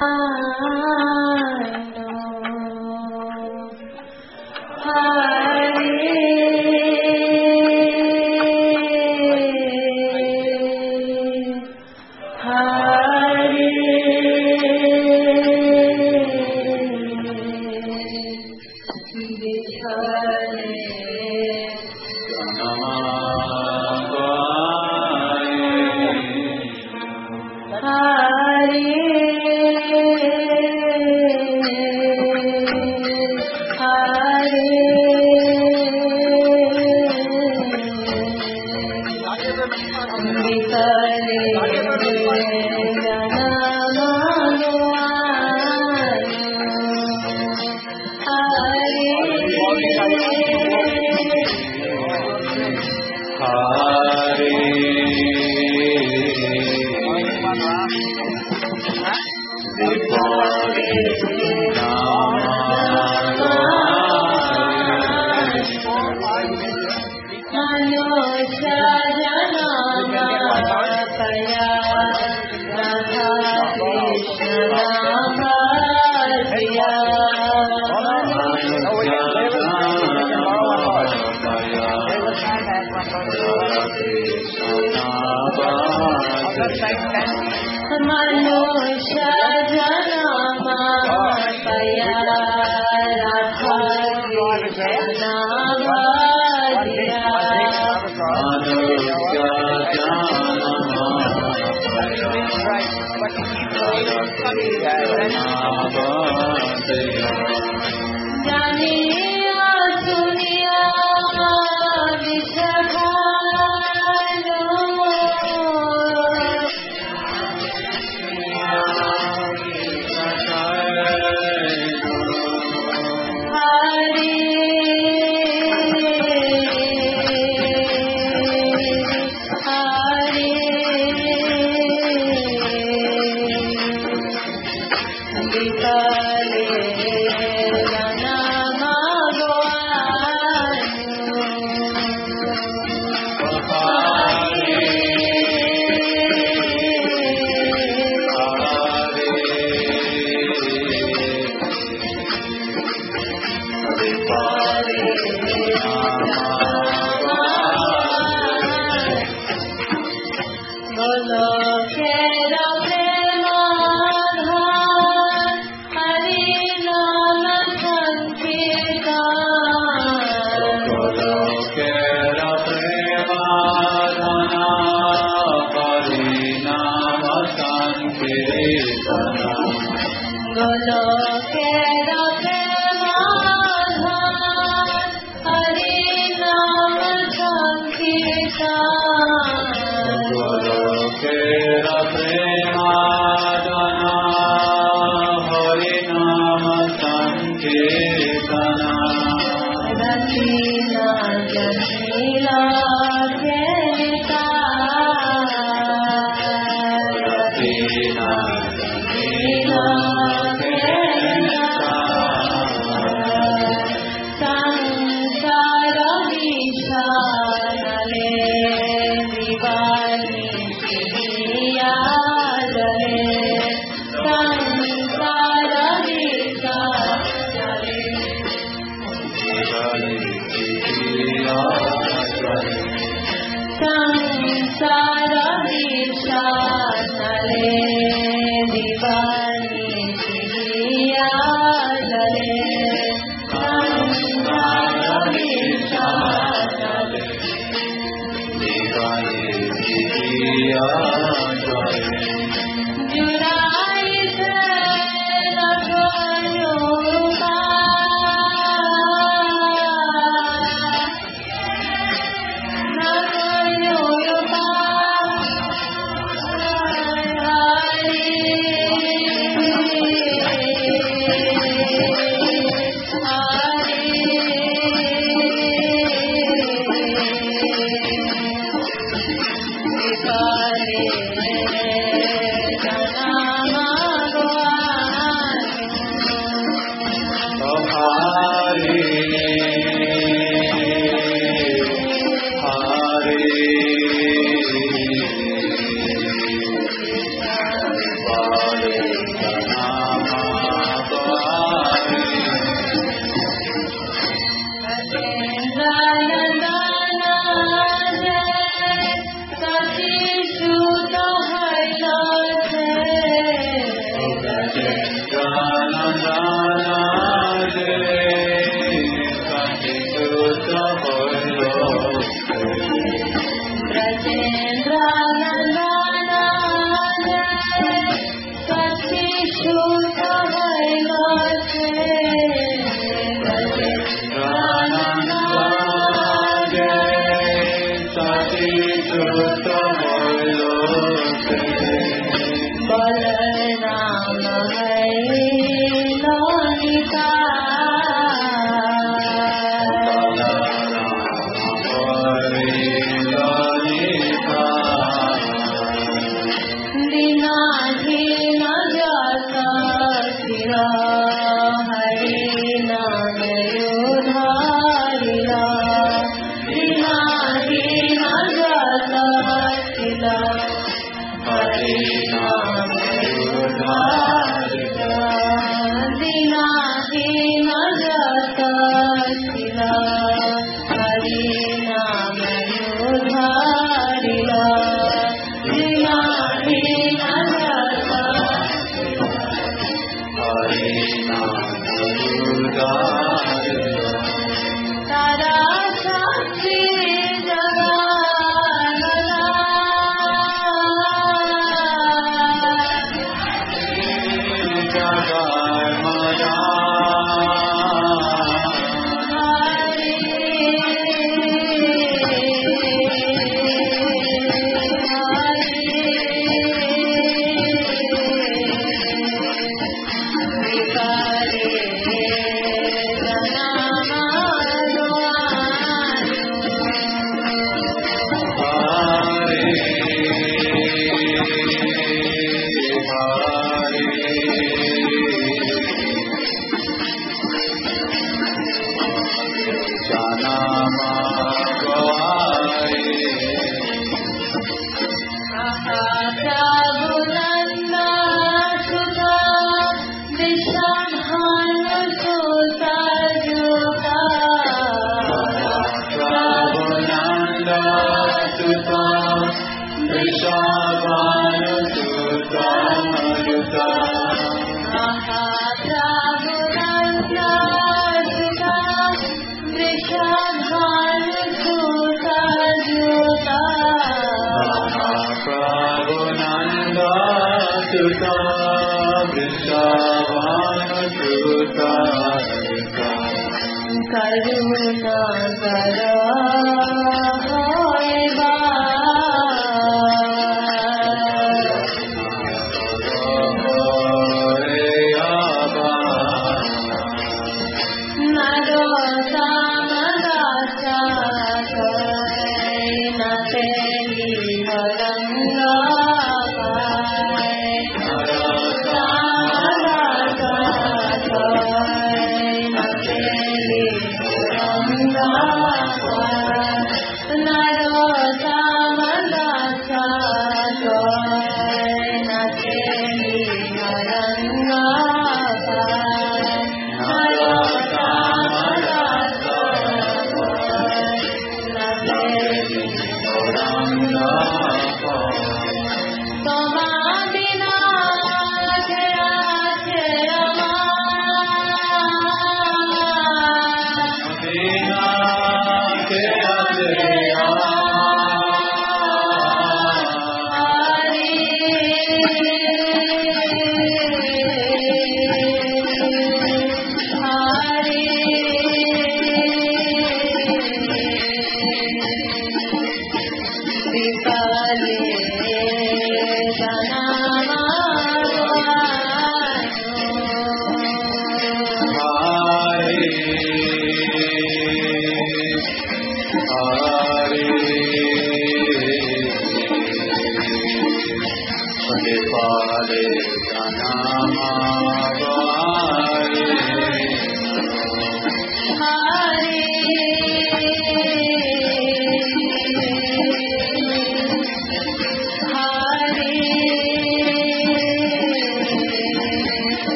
Bye.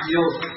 yoga.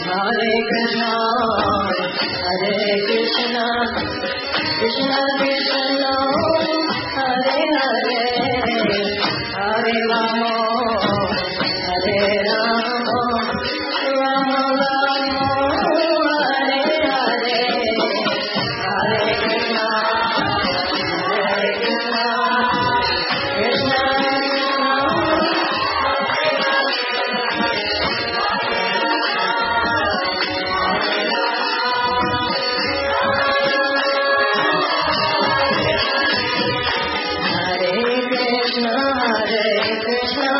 Hare Krishna, Hare Krishna, Krishna Krishna, Hare Hare, Hare Rama, Hare Rama, Rama Rama, Hare Hare, Hare Krishna, Hare Krishna, Krishna Krishna, Hare Krishna, Hare Krishna,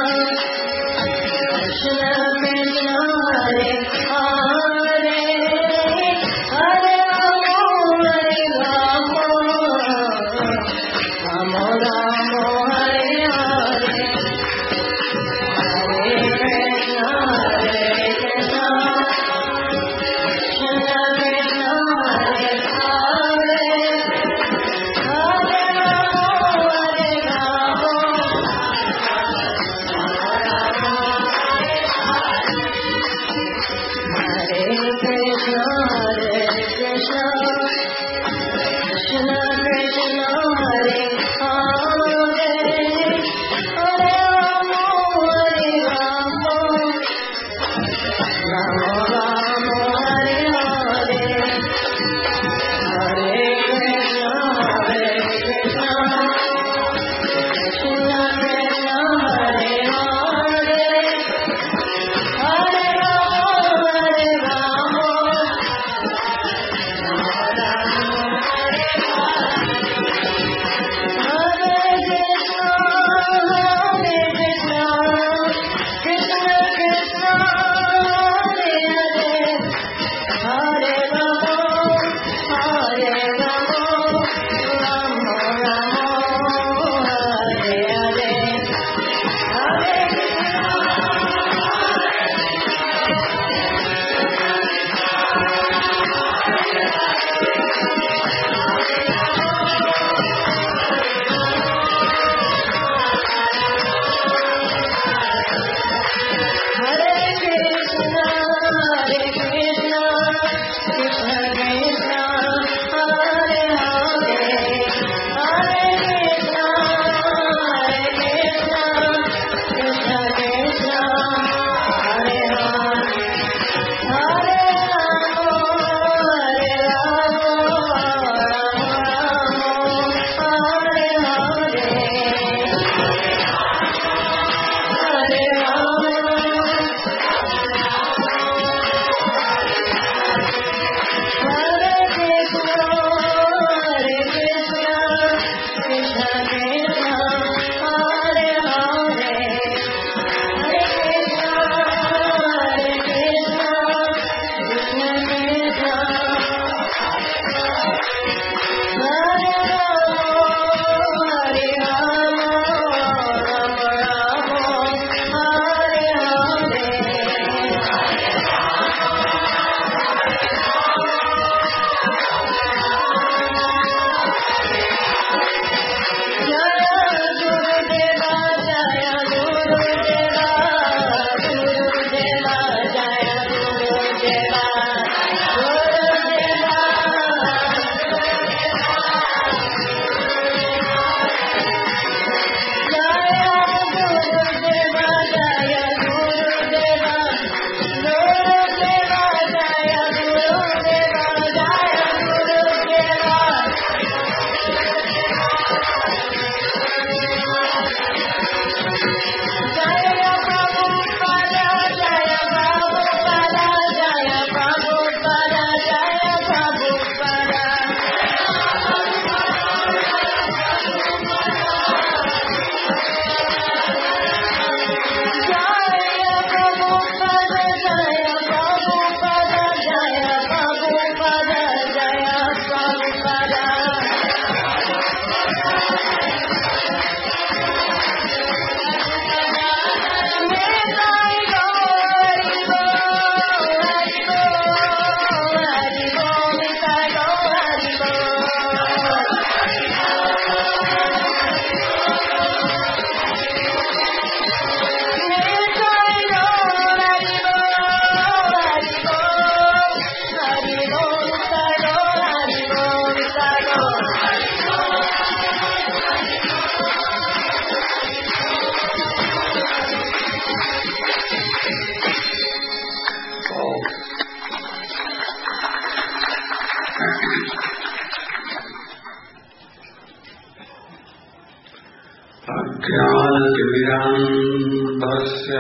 ज्ञानाञ्जनशलाकया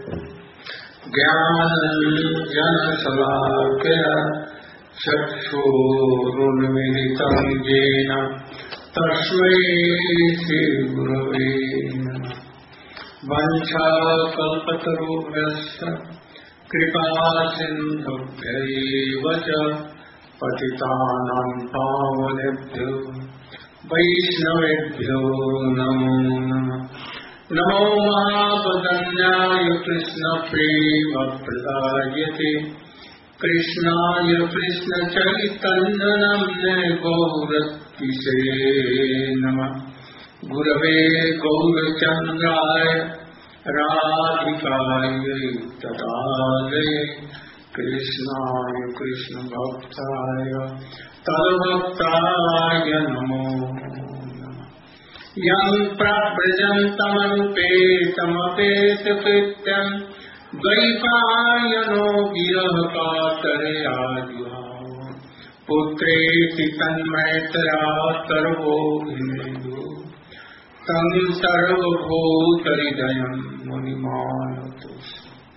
ज्ञानाञ्जनशलाकया चक्षुरुन्मीलितं येन तस्मै श्रीगुरवे नमः। वञ्चाकल्पतरुभ्यश्च कृपासिन्धुभ्यैव च पतितानां पावनेभ्यो वैष्णवेभ्यो नमो नमः। नमो महावदन्याय कृष्णप्रेमप्रदायते कृष्णाय कृष्णचैतन्यनाम्ने गौरतिसे नमः। गुरवे गौरचन्द्राय राधिकायै तदालये कृष्णाय कृष्णभक्ताय तद्भक्ताय नमो नमः। यं प्रव्रजन्तमनुपेतमपेतकृत्यं द्वैपायनो विरहकातरयाजुहाव पुत्रेति तन्मयतया सर्वोऽभिनेदुः तं सर्वभूतहृदयं मुनिमानतोऽस्मि।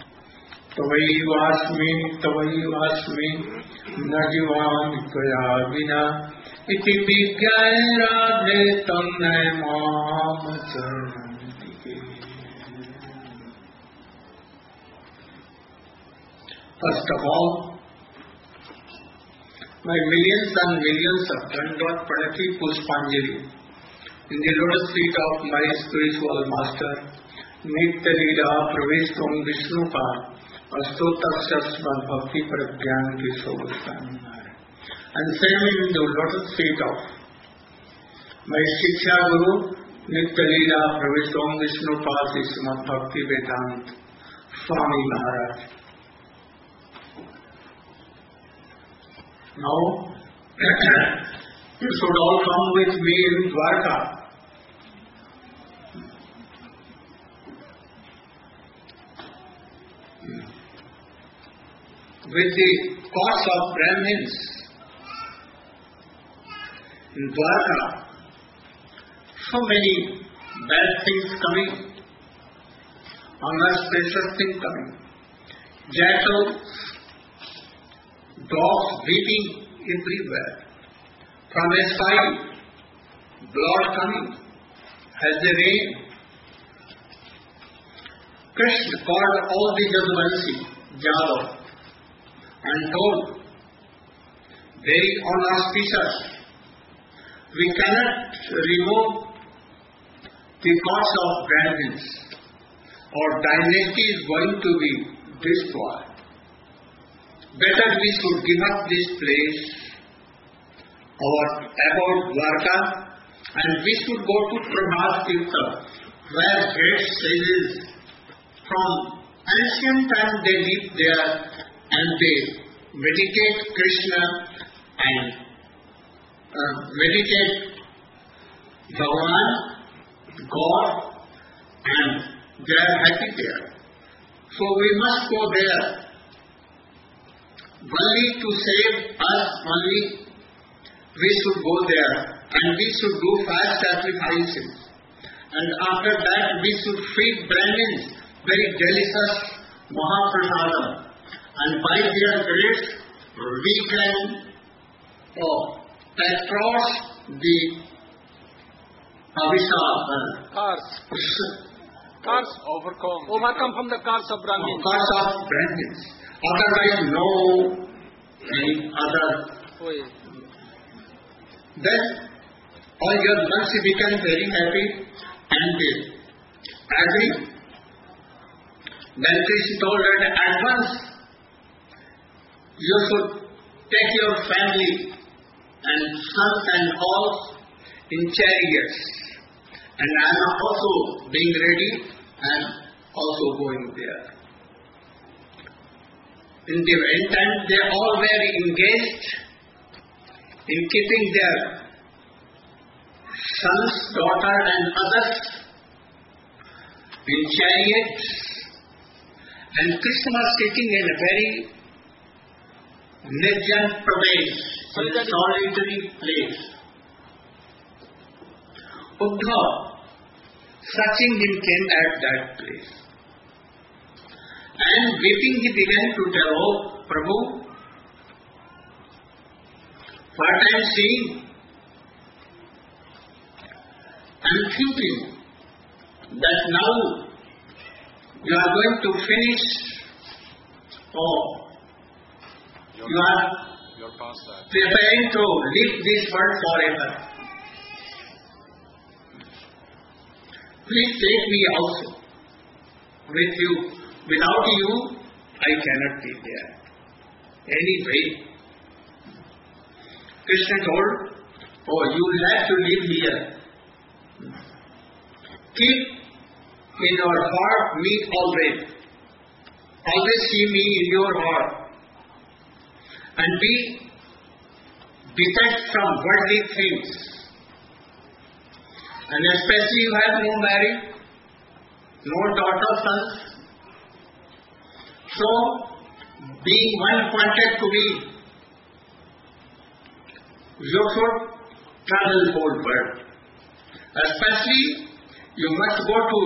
तवैवास्मि न जीवामि त्वया विना इति विज्ञाय राधे तं नय मां शरणन्तिके। First of all, my millions and millions of Dandot Pranati Pushpanjali in the lotus feet of my spiritual master, Nitya Leela Praveshtam Vishnupad, Astotaksasman Bhakti Pragyan Kishore, and same in the lotus feet of my Shiksha Guru, Nitya Leela Praveshtam Vishnupad, Srimad Bhakti Vedanta Swami Maharaj. Now, you should all come with me in Dwarka. With the courts of Brahmins in Dwarka, so many bad things coming, unauspicious things coming, jackals, dogs beating everywhere, from a sky, blood coming as the rain. Krishna called all the Jadvansi, Jadav, and told, very unauspicious, we cannot remove the cause of Brahmins. Our dynasty is going to be destroyed. Better we should give up this place, about Dwarka, and we should go to Prabhat Tirtha, where great sages from ancient time they live there and they meditate Krishna and meditate Bhagavan, God, and they are happy there. So we must go there. Only to save us, only we should go there and we should do fast sacrifices. And after that we should feed Brahmins very delicious Mahaprasadam. And by their grace we can across the Cars overcome from the cars of Brahmins. Cars of Brahmins. Otherwise, no any other way. Then all your monks become very happy and they agree. Then Krishna told that at once you should take your family and sons and all in chariots. And I am also being ready and also going there. In the meantime, they all were engaged in keeping their sons, daughter and others in chariots, and Krishna was sitting in a very Nirjan Pradesh, solitary place. Uddhav Sachin came at that place. And weeping he began to tell, "Oh Prabhu, what I am seeing, I am thinking that now you are going to finish, you are You're past that. preparing to leave this world forever. Please take me also with you. Without you, I cannot be there. Anyway, Krishna told, "Oh, you will have to live here. Keep in your heart me always. Always see me in your heart. And be detached from worldly things. And especially you have no married, no daughter, sons. So, being one wanted to be, you should travel the whole world. Especially, you must go to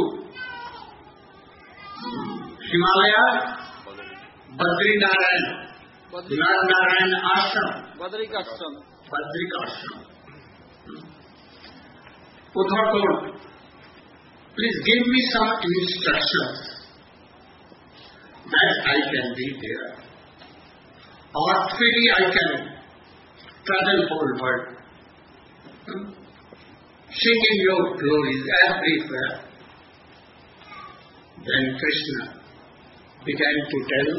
Himalaya, Badrinarayan, Narayan Ashram, Badrikashram. Badrikashram. Uddhav told, "Please give me some instructions that I can be there. Or freely I can travel whole world. Singing your glories everywhere." Then Krishna began to tell,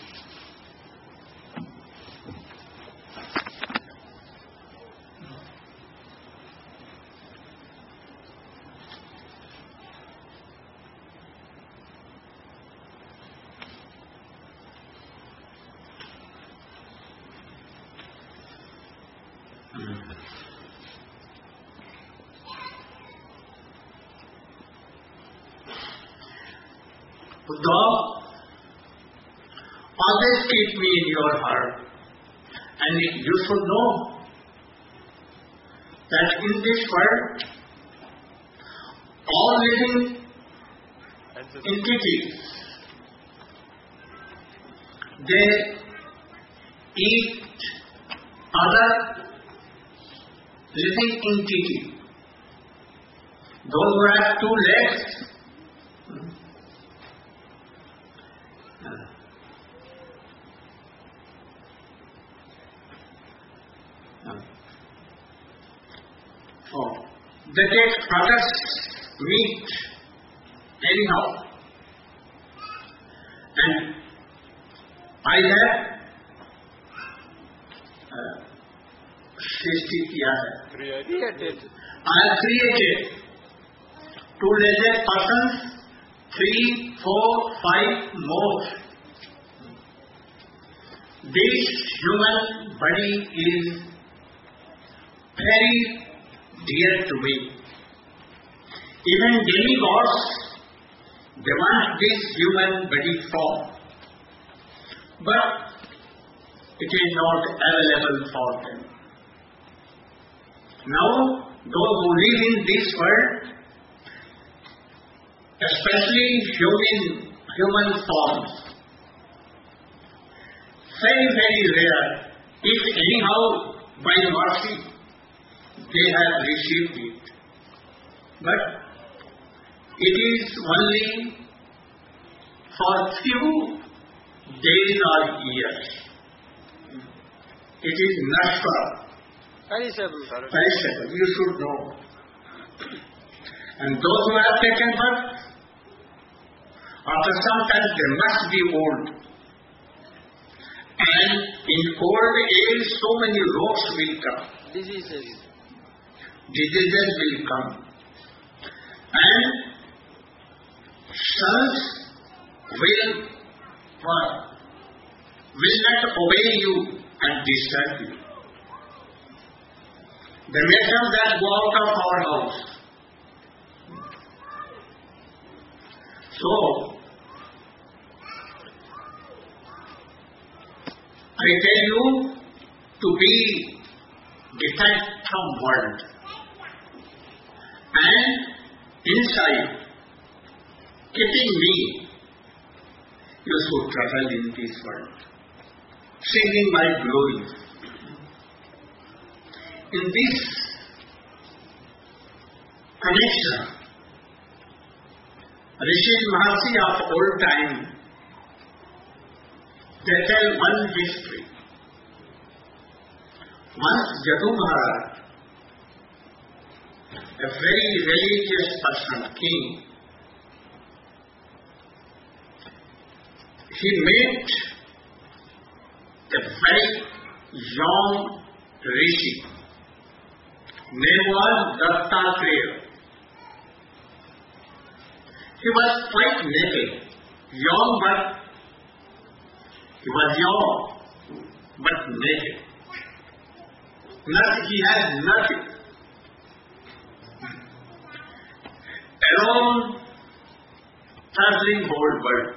"Uddhav, always keep me in your heart. And you should know that in this world, all living entities, they eat other living entity. Those who have 2 legs, they take others' meat anyhow. And I have सृष्टि किया है. Created. I have created 2-legged persons, 3, 4, 5 more. This human body is very dear to me. Even demigods, they want this human body form. But it is not available for them. Now, those who live in this world, especially human forms, very, very rare. If anyhow, by mercy, they have received it. But it is only for few days or years. It is nashwa, perishable. You should know. And those who have taken birth, after some time they must be old. And in old age, so many rogues will come. Diseases will come. And sons will not obey you and disturb you. They may come that go out of our house. So, I tell you to be detached from world and inside, keeping me, you should travel in this world, singing my glory. In this connection, Rishi Maharshi of old time, they tell one history. Once Jadu Maharaj, a very religious person, king, he met a very young rishi. Name was Dattatreya. He was quite naked, young but naked. He had nothing. Alone, traveling whole world.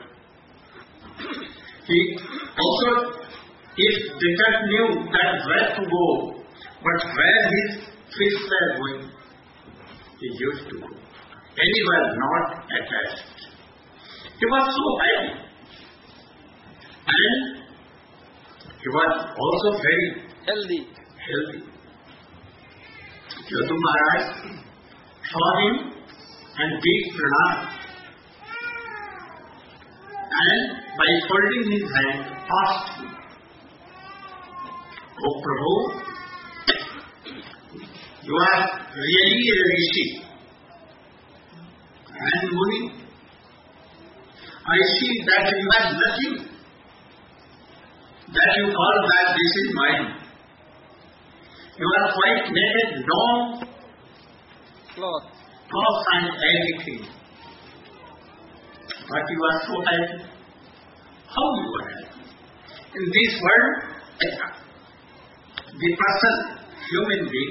He also, if Descartes knew that where to go, but where his feet were going, he used to go. And he was not attached. He was so happy. And he was also very Healthy. Jadu Maharaj saw him and did pranam. And by folding his hand, asked him, "O Prabhu, you are really a rishi and Muni. I see that you have nothing, that you call that this is mine. You are quite naked, no cloth and everything. But you are so happy. How you are happy? In this world, the person, human being,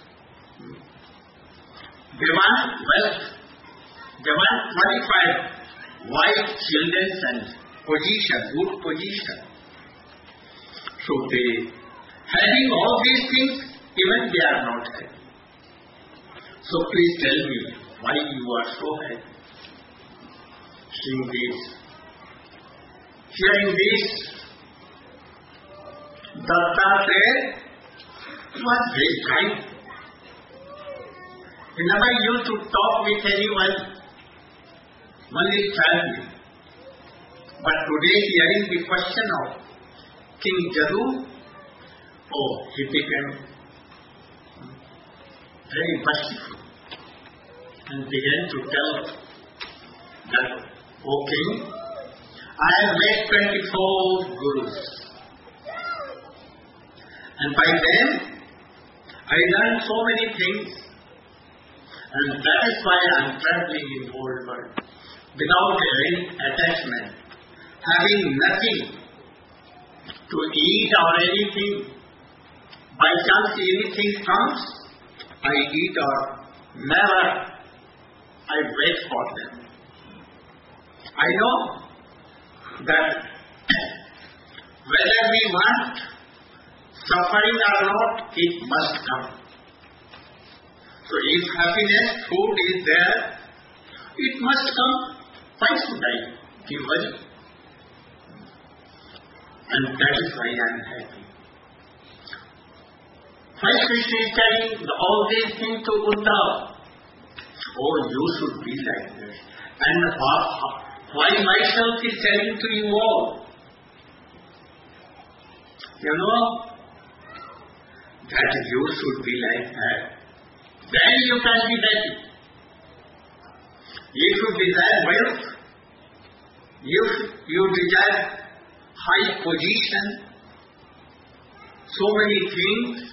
they want wealth, they want qualified wife, children and position, good position. So they, having all these things, even they are not happy. So please tell me why you are so happy. Seeing this, hearing this, Dattatreya was very kind. He never used to talk with anyone, only family. But today, hearing the question of King Jadu, he became very merciful and began to tell that, O King, I have met 24 Gurus, and by them I learned so many things, and that is why I am traveling in the whole world without any attachment, having nothing to eat or anything. By chance anything comes, I eat, or never I wait for them. I know that whether we want suffering or not, it must come. So if happiness, food is there, it must come. Why should I be worried? And that is why I am happy. Why Krishna is telling all these things to Uddhava? You should be like this. And why myself is telling to you all? You know, that you should be like that. Then you can be happy. If you desire wealth, you desire high position, so many things,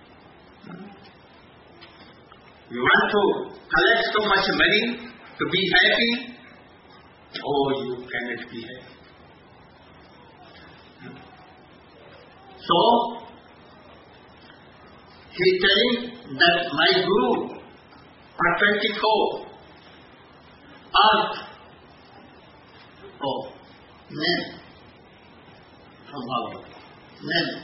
you want to collect so much money to be happy, you cannot be happy. So, he is telling that my Guru are 24 earth. Men. Men.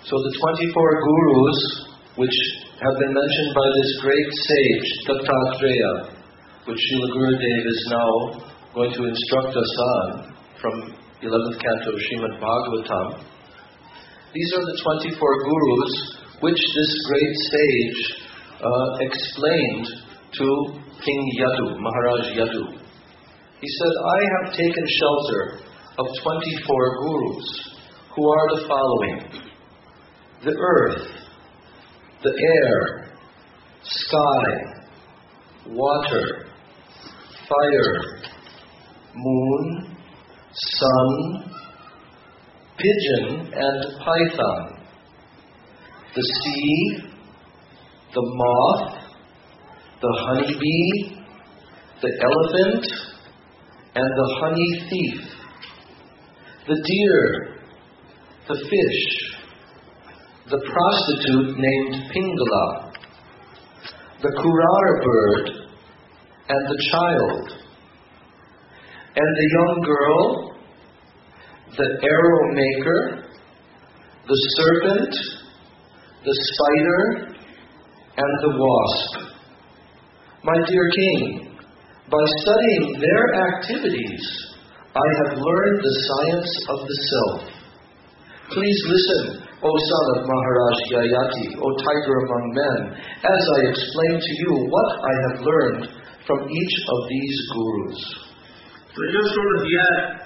So the 24 gurus, which have been mentioned by this great sage, Dattatreya, which Srila Gurudev is now going to instruct us on from 11th canto of Srimad Bhagavatam. These are the 24 gurus which this great sage explained to King Yadu, Maharaj Yadu. He said, I have taken shelter of 24 gurus, who are the following: the earth, the air, sky, water, fire, moon, sun, pigeon and python, the sea, the moth, the honeybee, the elephant, and the honey thief, the deer, the fish, the prostitute named Pingala, the kurara bird, and the child, and the young girl, the arrow maker, the serpent, the spider, and the wasp. My dear King, by studying their activities, I have learned the science of the self. Please listen, O son of Maharaj Yayati, O tiger among men, as I explain to you what I have learned from each of these gurus. So you should hear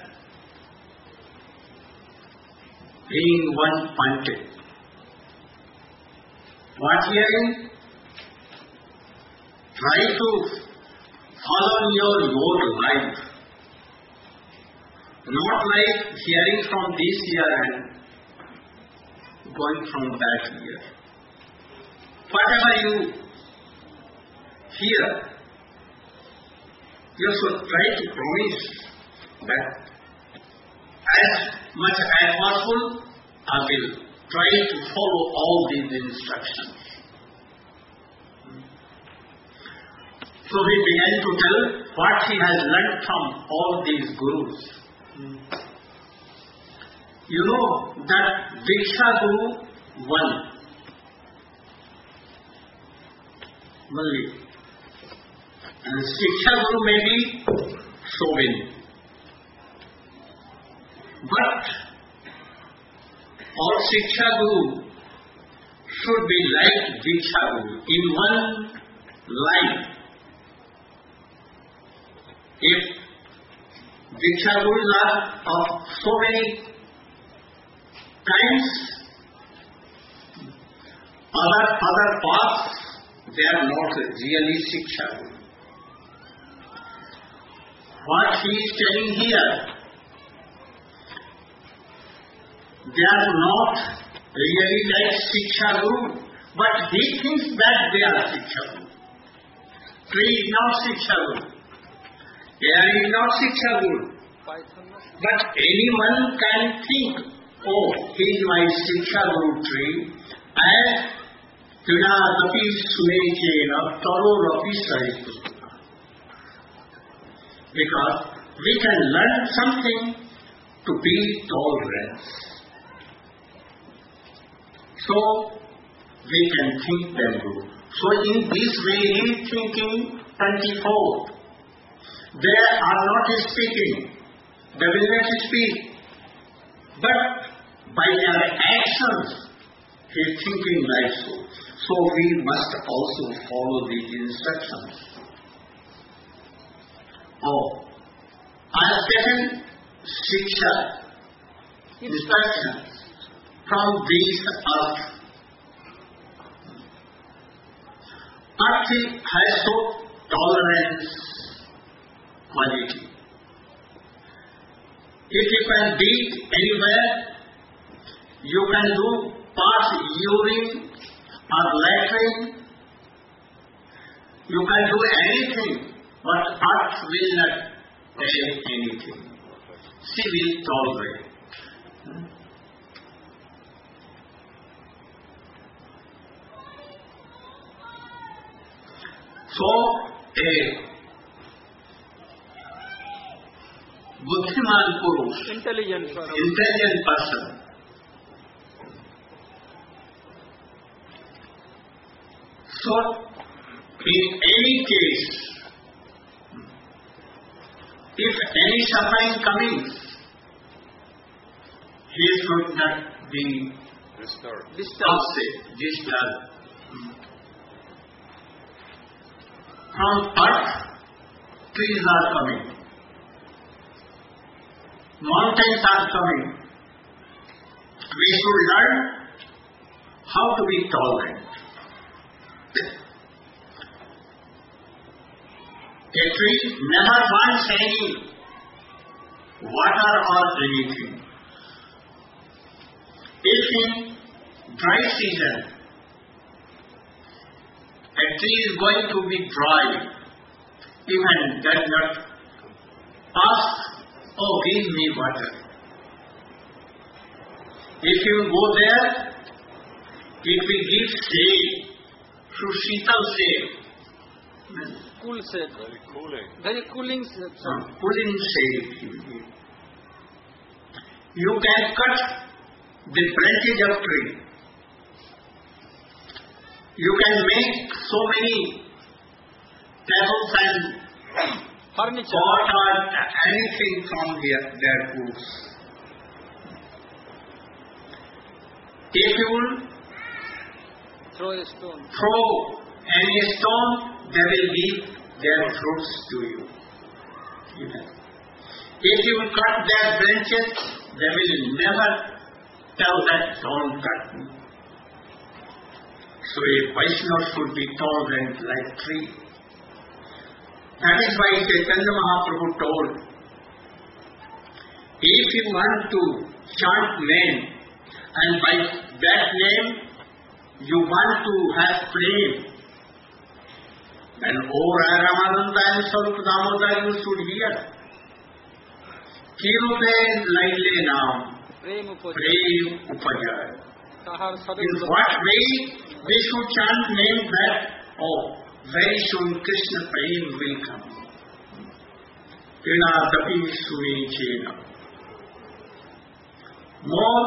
being one Pandit. What hearing? Try to follow your life. Not like hearing from this ear and going from that ear. Whatever you hear, you should try to promise that as much as possible, I will try to follow all these instructions. So he began to tell what he has learned from all these gurus. You know that Diksha Guru one only, and Shiksha Guru may be so many. But all Shiksha Guru should be like Diksha Guru in one line. If Diksha Gurus are of so many kinds, other paths, they are not really Shiksha Guru. What he is telling here, they are not really like Shiksha Guru, but he thinks that they are Shiksha Guru. Tree is not Shiksha Guru. Air is not Shiksha Guru. But anyone can think, oh, he is my Shiksha Guru tree, as Tunadapi Sunekena Tarorapi Saripusuna. Because we can learn something to be tolerant. So we can think them good. So in this way he is thinking 24. They are not speaking. They will not speak. But by their actions, he is thinking like so. So we must also follow these instructions. Oh, I have taken Shiksha, instructions from this earth. Earth has so tolerance quality. If you can beat anywhere, you can do pass urine or latrine, you can do anything, but earth will not say anything. She will tolerate. So, a Buddhiman Purush, intelligent person, So, in any case, if any suffering coming, he should not be disturbed. From earth, trees are coming. Mountains are coming. We should learn how to be tolerant. A tree never wants any water or anything. If in dry season a tree is going to be dry, even does not ask, oh, give me water. If you go there, it will give shade, through Sheetal shade. Cool shade. Very cooling. Very cooling shade. Cooling shade. You can cut the branches of tree. You can make so many tables and Furniture. pot or anything from their woods. If you will Throw a stone. throw any stone, they will give their fruits to you. If you cut their branches, they will never tell that don't cut me. So a Vaishnava should be tolerant like tree. That is why Chaitanya Mahaprabhu told, if you want to chant name, and by that name you want to have flame, then O Ramananda and Sarup Damodar you should hear. Kirude laile naam, Prem upajay. prem upajay. Tahar In sadhu. what way we should chant name that, oh, very soon Krishna Prem will come. Pinadapi suni chena. More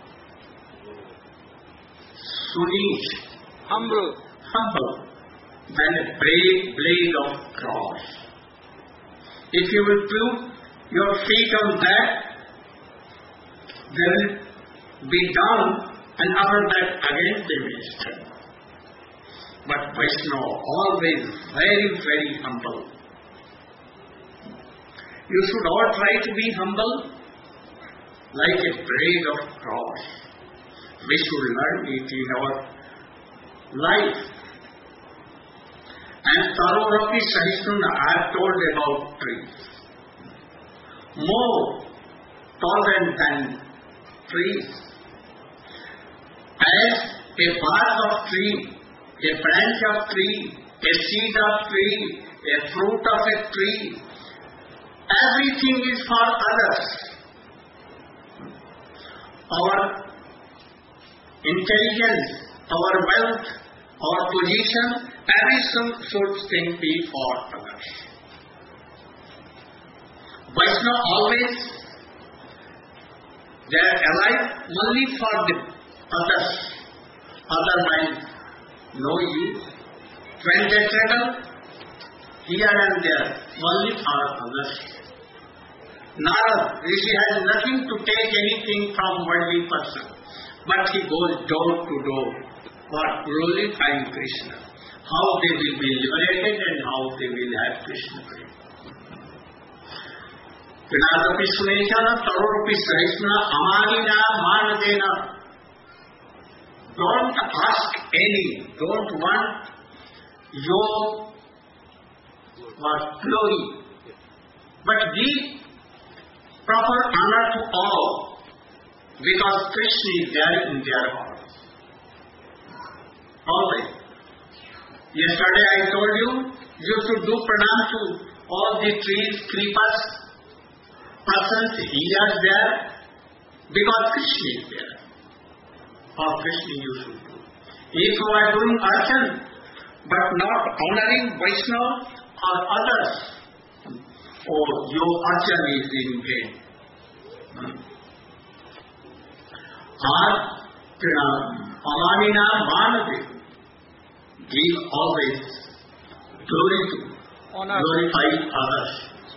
suni, Humble. humble, than a blade of cross. If you will put your feet on that, they will be down, and after that again they will stand. But Vaishnava always very, very humble. You should all try to be humble like a blade of cross. We should learn it in our life. And Tarorapi Sahisnuna, I have told about trees. More tolerant than trees. As a bark of tree, a branch of tree, a seed of tree, a fruit of a tree, everything is for others. Our intelligence, our wealth, our position, every sort thing be for others. Vaishnava always, they are alive only for the others. Otherwise, no use. When they travel, here and there, only for others. Narad, Rishi has nothing to take anything from worldly person, but he goes door to door for glorifying Krishna. How they will be liberated and how they will have Krishna praying. Pinadapi Suneshana, Tarorapi Sahisnana, Amanina, Manadena. Don't ask any, don't want your glory, but give proper honor to all, because Krishna is there in their hearts. Always. Yesterday I told you, you should do pranam to all the trees, creepers, persons, he is there, because Krishna is there. For Krishna you should do. If you are doing archan, but not honoring Vaishnava or others, oh, your archan is in vain. Amanina Manade. give always glory to, Honor. glorify others.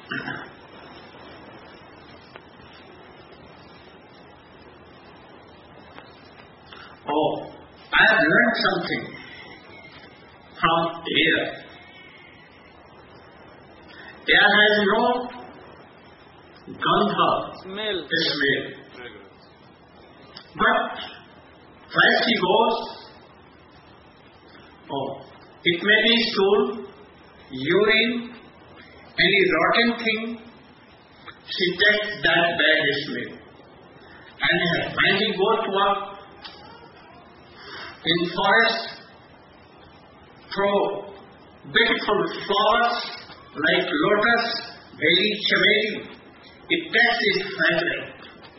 Oh, I have learned something from air. Air has no gandha, Smell. smell. But where she goes, it may be stool, urine, any rotten thing, she takes that bad smell. And when he goes to work in forest, throw beautiful flowers like lotus, belly, chameli, it takes its fragrance.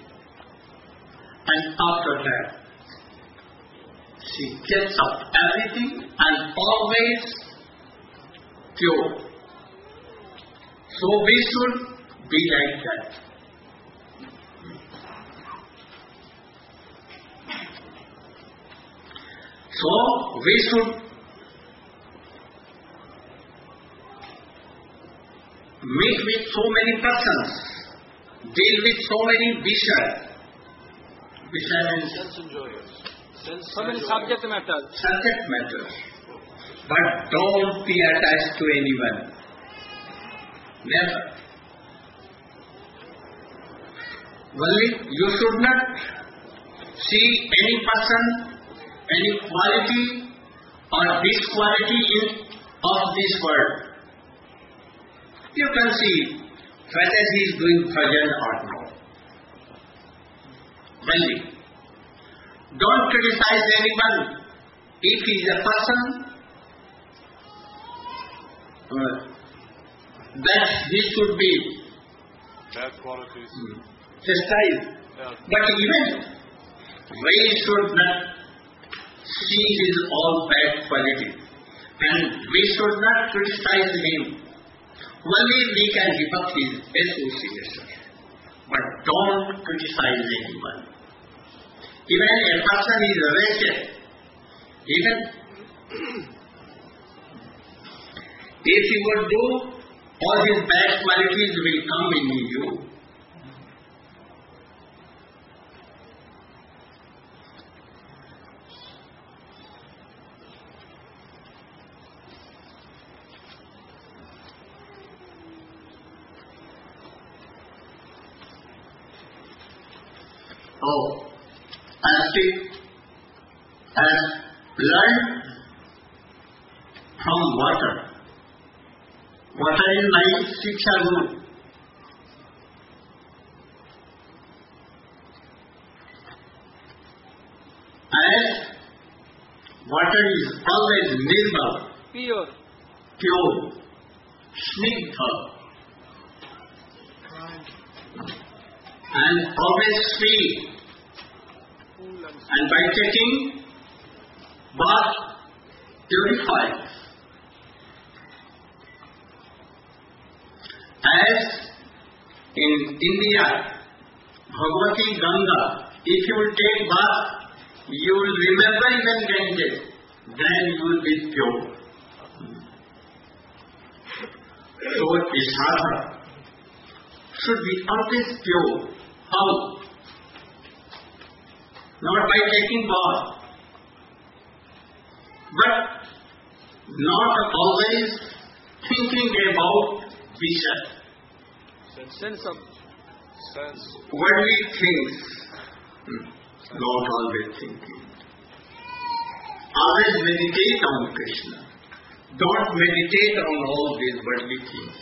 And after that, she gets up everything and always pure. So we should be like that. So we should meet with so many persons, deal with so many visas. Visa means Sense enjoyers. So many subject matters. subject matters. But don't be attached to anyone. Never. Only you should not see any person, any quality or disquality of this world. You can see whether he is doing bhajan or not. Only. Don't criticize anyone. If he is a person, that he should be Bad qualities. chastised. Yeah. But even we should not see his all bad qualities. And we should not criticize him. Only we can give up his association. But don't criticize anyone. Even a person is wretched, even if he would do, all his bad qualities will come in you. Oh, and learn from water. Water is like Shiksha Guru. And water is always nirmal, Pure. pure, snigdha, and always sweet. Cool and And by taking bath, purifies. As in India, Bhagavati Ganga, if you will take bath, you will remember even Ganges, then you will be pure. So the sadhana should be always pure. How? Not by taking bath, but not always thinking about vision. sense of Worldly things, not always thinking. Always meditate on Krishna. Don't meditate on all these worldly things.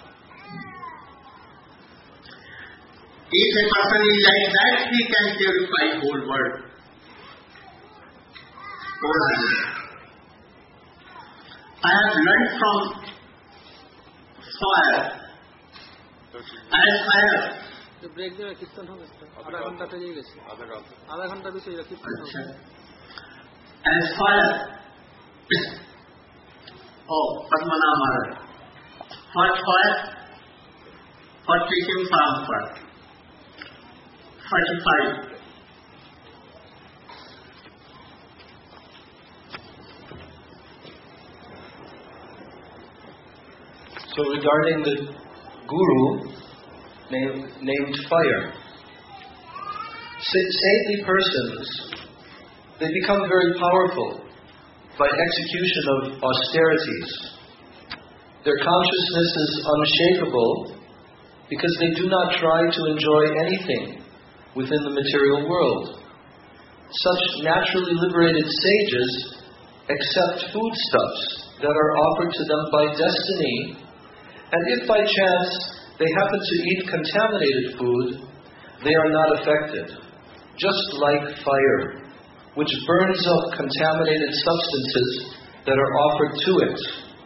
If a person is like that, he can purify whole world. I have learned from fire. As fire. Break দেবে কীর্তন হবে আধা ঘন্টা পেরিয়ে গেছে আধা ঘন্টা বেশি কীর্তন হবে As fire. Oh, Padmana Maharaj. What fire? What taking farm for? 45. So regarding the guru named Fire, saintly persons, they become very powerful by execution of austerities. Their consciousness is unshakable because they do not try to enjoy anything within the material world. Such naturally liberated sages accept foodstuffs that are offered to them by destiny, and if by chance they happen to eat contaminated food, they are not affected, just like fire, which burns up contaminated substances that are offered to it.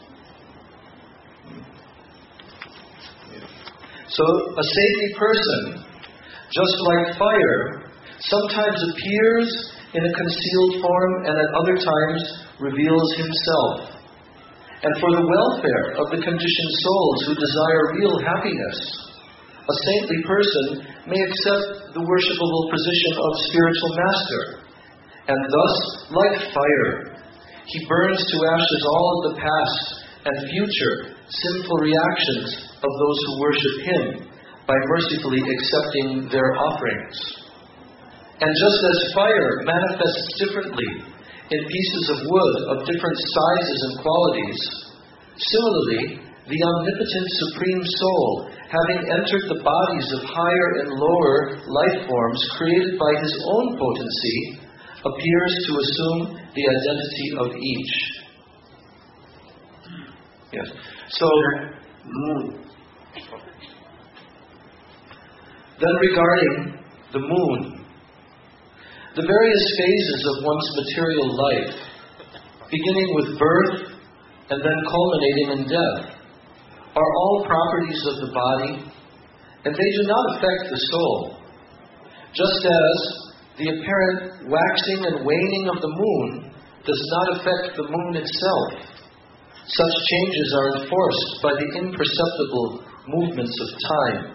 So a saintly person, just like fire, sometimes appears in a concealed form and at other times reveals himself. And for the welfare of the conditioned souls who desire real happiness, a saintly person may accept the worshipable position of spiritual master. And thus, like fire, he burns to ashes all of the past and future sinful reactions of those who worship him by mercifully accepting their offerings. And just as fire manifests differently in pieces of wood of different sizes and qualities, similarly, the omnipotent Supreme Soul, having entered the bodies of higher and lower life forms created by his own potency, appears to assume the identity of each. Yes. So, then regarding the moon, the various phases of one's material life, beginning with birth and then culminating in death, are all properties of the body, and they do not affect the soul. Just as the apparent waxing and waning of the moon does not affect the moon itself, such changes are enforced by the imperceptible movements of time.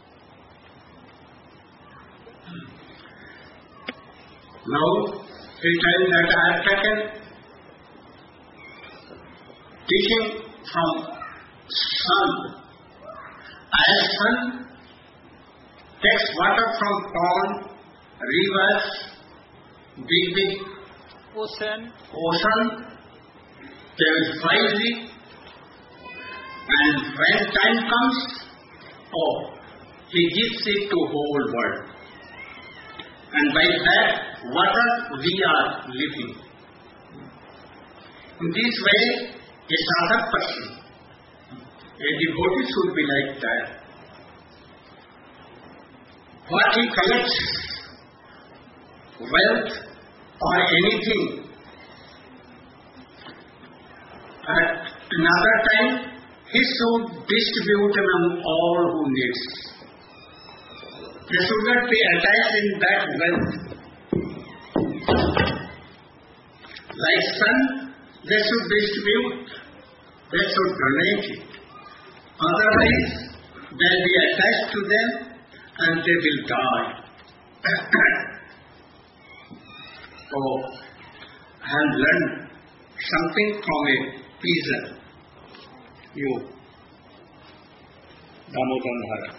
Now, he tells that I have taken teaching from sun. As sun takes water from pond, rivers, big ocean, they will rise it, and when time comes, he gives it to whole world. And by that water we are living. In this way, a sadhak person, a devotee should be like that. What he collects, wealth or anything, at another time he should distribute among all who needs. They should not be attached in that wealth. Like sun, they should distribute, they should donate it. Otherwise, they'll be attached to them and they will die. I have learned something from a peasant. You, Damodar Maharaj.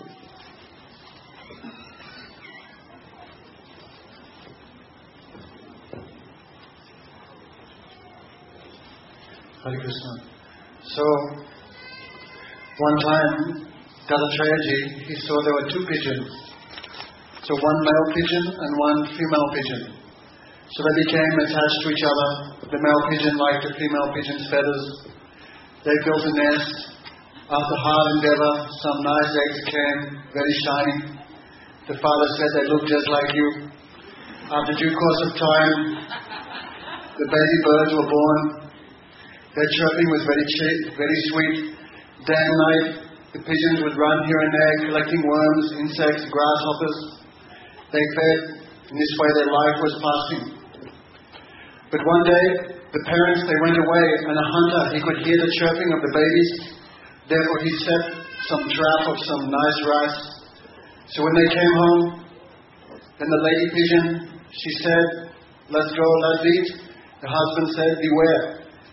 Hare Krishna. So, one time, Dattatreyaji, he saw there were two pigeons. So one male pigeon and one female pigeon. So they became attached to each other. The male pigeon liked the female pigeon's feathers. They built a nest. After hard endeavor, some nice eggs came, very shiny. The father said, they look just like you. After due course of time, the baby birds were born. Their chirping was very sweet. Day and night, the pigeons would run here and there, collecting worms, insects, grasshoppers. They fed. In this way, their life was passing. But one day, the parents, they went away, and a hunter, he could hear the chirping of the babies. Therefore, he set some trap of some nice rice. So when they came home, then the lady pigeon, she said, let's go, let's eat. The husband said, beware.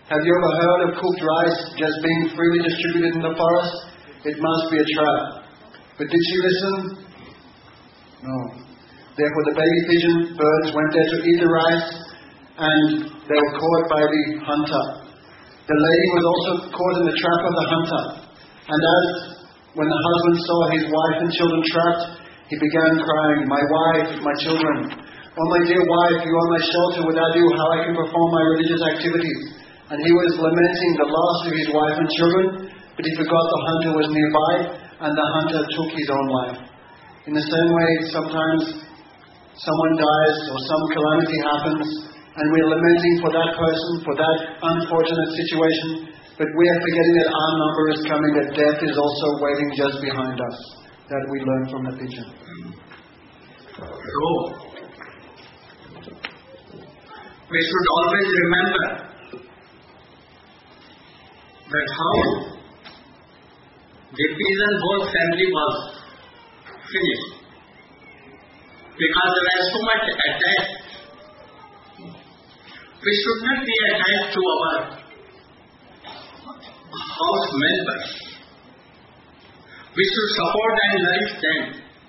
Have you ever heard of cooked rice just being freely distributed in the forest? It must be a trap. But did she listen? No. Therefore the baby pigeon birds went there to eat the rice, and they were caught by the hunter. The lady was also caught in the trap of the hunter. And when the husband saw his wife and children trapped, he began crying, "My wife, my children. Oh my dear wife, you are my shelter. Without you, how I can perform my religious activities?" And he was lamenting the loss of his wife and children, but he forgot the hunter was nearby, and the hunter took his own life. In the same way, sometimes someone dies or some calamity happens, and we're lamenting for that person, for that unfortunate situation, but we are forgetting that our number is coming, that death is also waiting just behind us. That we learn from the pigeon. So, we should always remember that how the pigeon whole family was finished. Because they were so much attached. We should not be attached to our house members. We should support and nourish them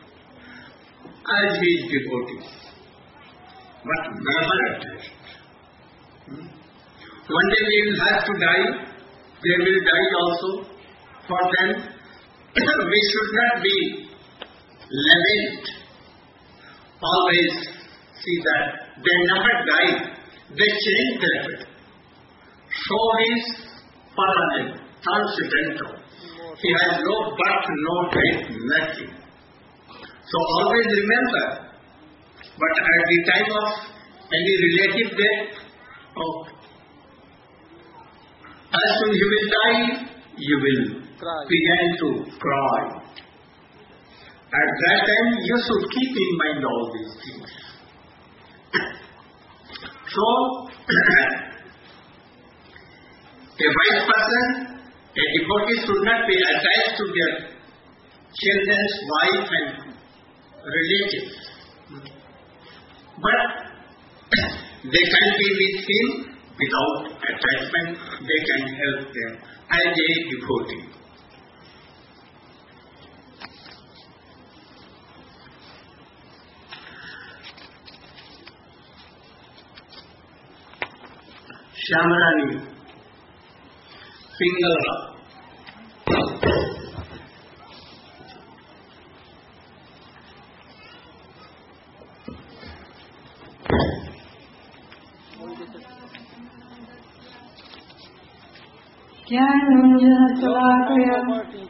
as his devotees, but never attached. One day we will have to die, they will die also. For them, we should not be lament. Always see that they never die, they change their fate. So is permanent, transcendental. He has no birth, no death, nothing. So always remember, but at the time of any relative death, as soon as you will die, you will begin to cry. At that time, you should keep in mind all these things. So, a wise person, a devotee should not be attached to their children's wife and relatives. But they can be with him without attachment. They can help them as a devotee. Shyamarani, Pingala. Jnananjana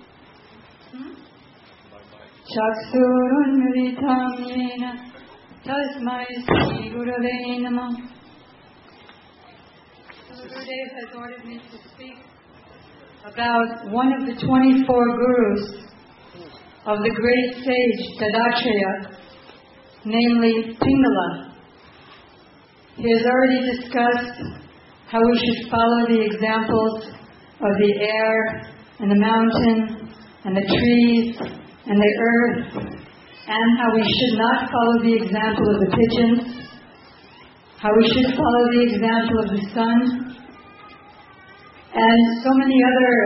Chaksurunmilitam yena Tasmai Sri Gurave Namah. Gurudev has ordered me to speak about one of the 24 gurus of the great sage Tadatreya, namely Pingala. He has already discussed how we should follow the examples of the air and the mountain and the trees and the earth, and how we should not follow the example of the pigeons, how we should follow the example of the sun, and so many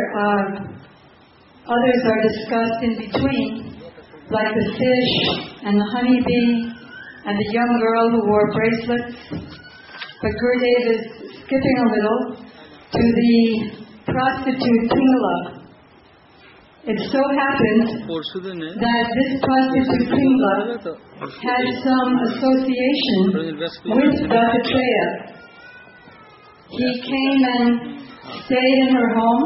others are discussed in between, like the fish and the honeybee and the young girl who wore bracelets. But Gurudev is skipping a little to the prostitute Pingala. It so happened that this prostitute Pingala had some association with Dattatreya. He came and stayed in her home,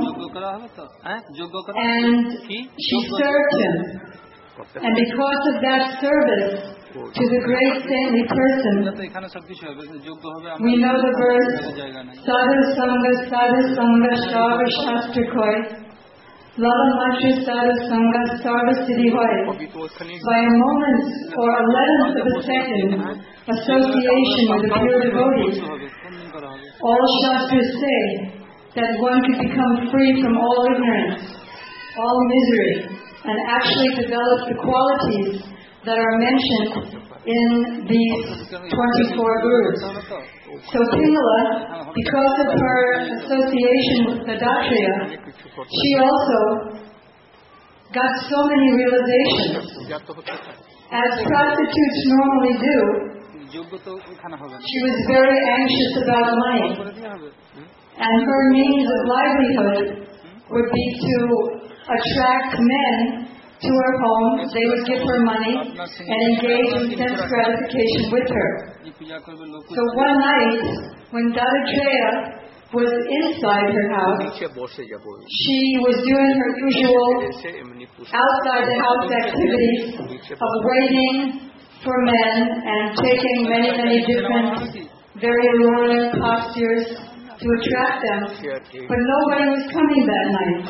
and she served him. And because of that service to the great saintly person, we know the verse, Sadhu Sangha Shava Shastra Koi, Lava Matra Sadhu Sangha Sarva Siddhi Hoy. By a moment or 11th of a second association with a pure devotee, all Shastras say that one could become free from all ignorance, all misery, and actually develop the qualities that are mentioned in these 24 gurus. So Pingala, because of her association with Dattatreya, she also got so many realizations. As prostitutes normally do, she was very anxious about money. And her means of livelihood would be to attract men to her home. They would give her money and engage in sense gratification with her. So one night, when Dattatreya was inside her house, she was doing her usual outside the house activities of waiting for men and taking many, many different, very alluring postures to attract them. But nobody was coming that night.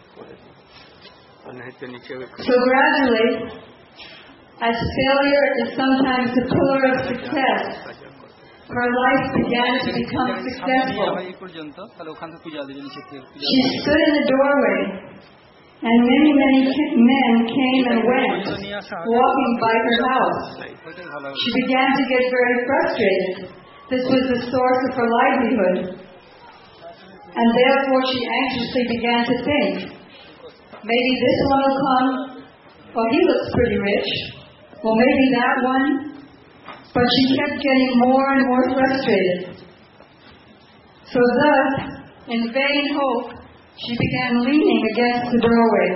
So gradually, as failure is sometimes the pillar of success, her life began to become successful. She stood in the doorway, and many, many men came and went, walking by her house. She began to get very frustrated. This was the source of her livelihood. And therefore she anxiously began to think, maybe this one will come. Well, he looks pretty rich. Well, maybe that one. But she kept getting more and more frustrated. So thus, in vain hope, she began leaning against the doorway.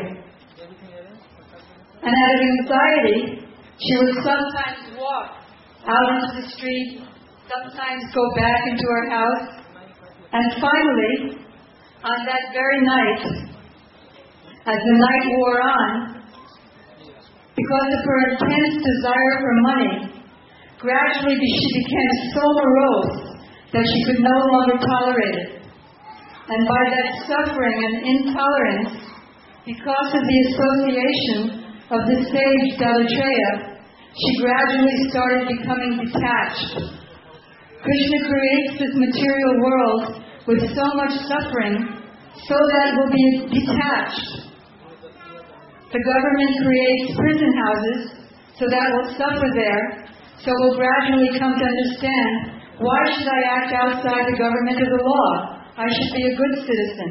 And out of anxiety, she would sometimes walk out into the street, sometimes go back into her house, and finally, on that very night, as the night wore on, because of her intense desire for money, gradually she became so morose that she could no longer tolerate it. And by that suffering and intolerance, because of the association of the sage Dattatreya, she gradually started becoming detached. Krishna creates this material world with so much suffering so that it will be detached. The government creates prison houses so that it will suffer there, so we'll gradually come to understand, why should I act outside the government of the law? I should be a good citizen.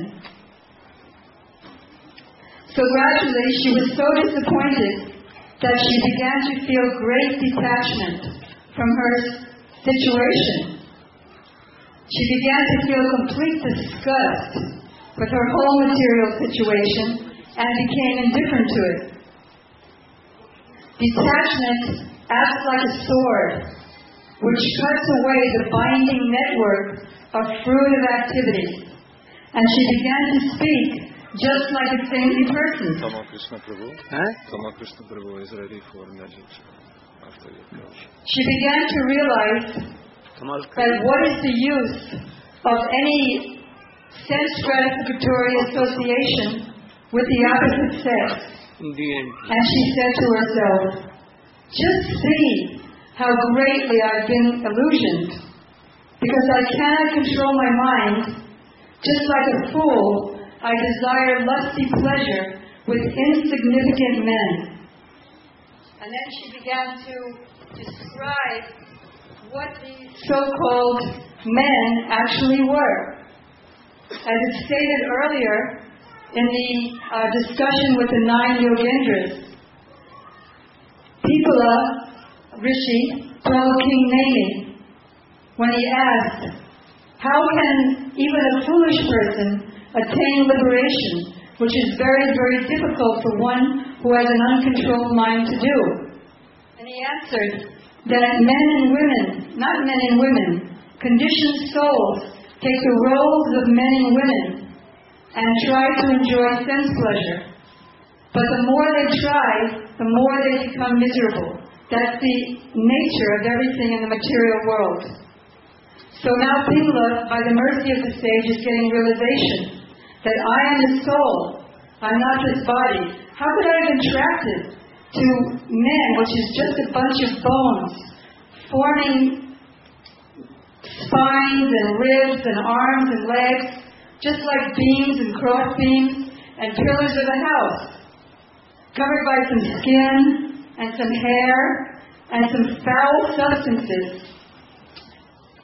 So gradually she was so disappointed that she began to feel great detachment from her situation. She began to feel complete disgust with her whole material situation and became indifferent to it. Detachment acts like a sword, which cuts away the binding network of fruitive activities. And she began to speak just like a saintly person. Tama Krishna Prabhu is ready for meditation after your class. She began to realize that what is the use of any sense gratificatory association with the opposite sex? And she said to herself, just see how greatly I've been illusioned, because I cannot control my mind. Just like a fool, I desire lusty pleasure with insignificant men. And then she began to describe what these so-called men actually were. As it stated earlier in the discussion with the 9 Yogendras, Pipala Rishi told King Nemi, when he asked, how can even a foolish person attain liberation, which is very, very difficult for one who has an uncontrolled mind to do? And he answered that men and women, not men and women, conditioned souls take the roles of men and women and try to enjoy sense pleasure. But the more they try, the more they become miserable. That's the nature of everything in the material world. So now Pingala, by the mercy of the sage, is getting realization that I am the soul. I'm not this body. How could I have attracted to men, which is just a bunch of bones, forming spines and ribs and arms and legs, just like beams and cross beams and pillars of a house, covered by some skin and some hair and some foul substances.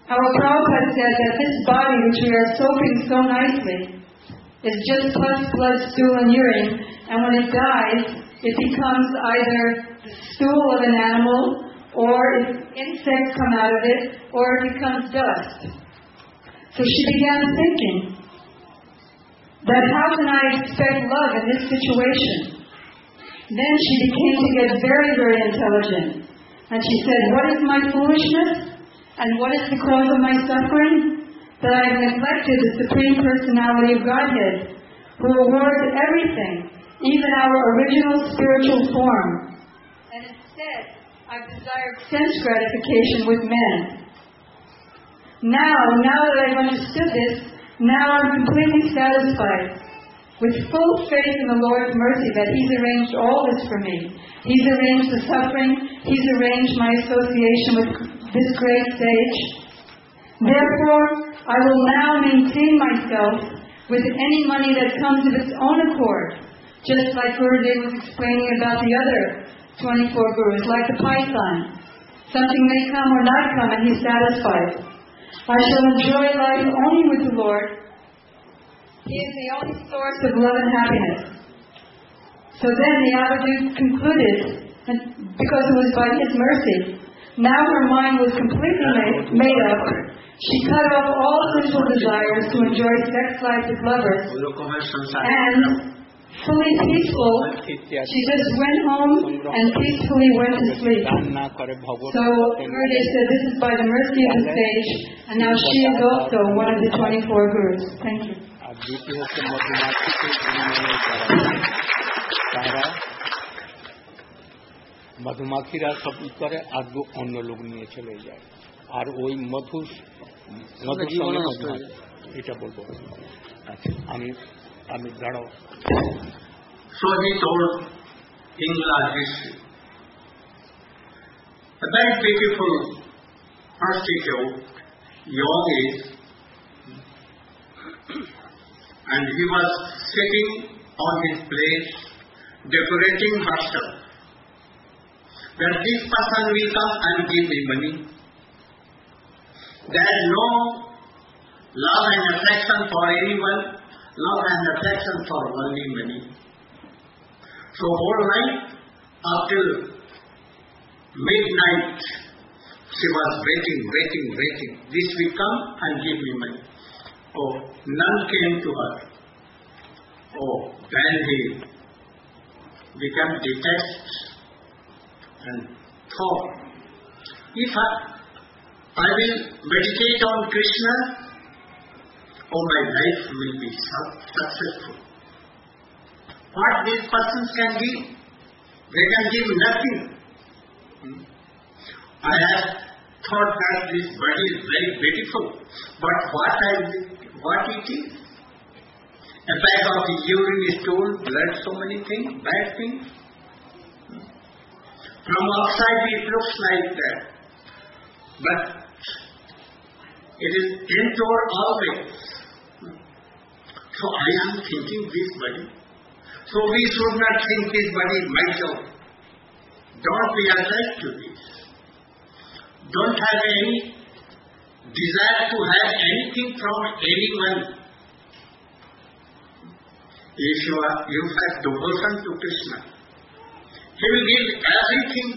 Our Prabhupada said that this body which we are soaping so nicely is just pus, blood, stool, and urine, and when it dies, it becomes either the stool of an animal, or insects come out of it, or it becomes dust. So she began thinking that how can I expect love in this situation? Then she became to get very, very intelligent. And she said, what is my foolishness? And what is the cause of my suffering? That I have neglected the Supreme Personality of Godhead, who awards everything, even our original spiritual form. And instead, I've desired sense gratification with men. Now that I've understood this, now I'm completely satisfied, with full faith in the Lord's mercy that He's arranged all this for me. He's arranged the suffering. He's arranged my association with this great sage. Therefore, I will now maintain myself with any money that comes of its own accord, just like Gurudev was explaining about the other 24 gurus, like the python. Something may come or not come, and he's satisfied. I shall enjoy life only with the Lord. He is the only source of love and happiness. So then the Avadut concluded, and because it was by His mercy, now her mind was completely made up. She cut off all sensual desires to enjoy sex life with lovers, and fully peaceful, she just went home and peacefully went to sleep. So Gurudev said, this is by the mercy of the sage, and now she is also one of the 24 gurus. Thank you. মধুমাখিরা সব করে আর অন্য লোক নিয়ে চলে যায় আর ওই মধুর সঙ্গে এটা বলবো আচ্ছা আমি দাঁড়াও So he told Hingla's history. A very beautiful prostitute, young age, and he was sitting on his place, decorating herself. That this person will come and give me money. There is no love and affection for anyone, love and affection for only money. So whole night, after midnight, she was waiting. This will come and give me money. Oh, none came to her. Oh, then he became detached and thought, if I will meditate on Krishna, oh, my life will be successful. What these persons can give? They can give nothing. I have thought that this body is very beautiful, but what it is? A bag of urine, stool, blood, so many things, bad things. From outside it looks like that, but it is indoor always. So I am thinking this body. So we should not think this body is myself. Don't be attached to this. Don't have any desire to have anything from anyone. If you have devotion to Krishna, He will give everything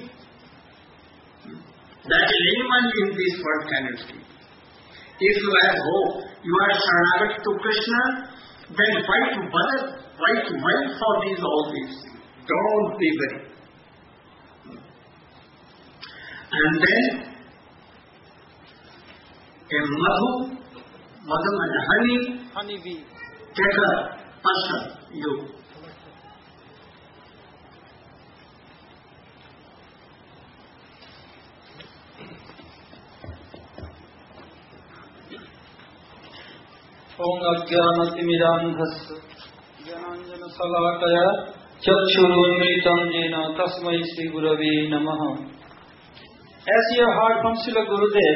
that anyone in this world cannot give. If you have hope, you are Sharanagati to Krishna, then why to bother? Why to mind for all these things? Don't be worried. And then a madhu and honey bee, take a person, you. Om Ajnanatimirandhasya Jnananjana Salakaya Chakshurunmritam Jena Tasmai Shri Gurave Namaha. As you have heard from Srila Gurudev,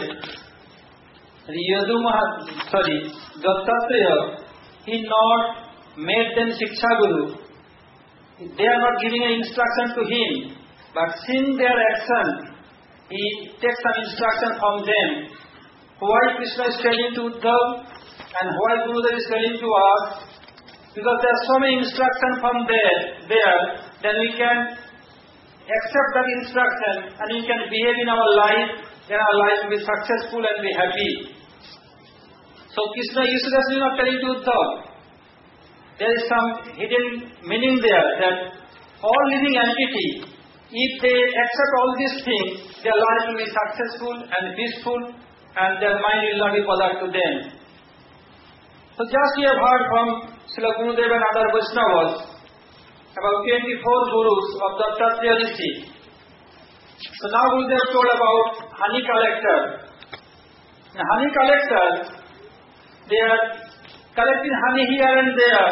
Dattatreya, he not made them Shiksha Guru. They are not giving an instruction to him, but seeing their action, he takes some instruction from them. why Krishna is telling to Uddhav and why Gurudev is telling to us. Because there are so many instructions from there, then we can accept that instruction and we can behave in our life, then our life will be successful and be happy. So Krishna is not telling to Uddhav. There is some hidden meaning there that all living entity, if they accept all these things, their life will be successful and peaceful and their mind will not be bothered to them. So just we have heard from Srila Gurudev and other Vaishnavas about 24 Gurus of Dattatreya Rishi. So now Gurudev told about honey collector. Now honey collector, they are collecting honey here and there.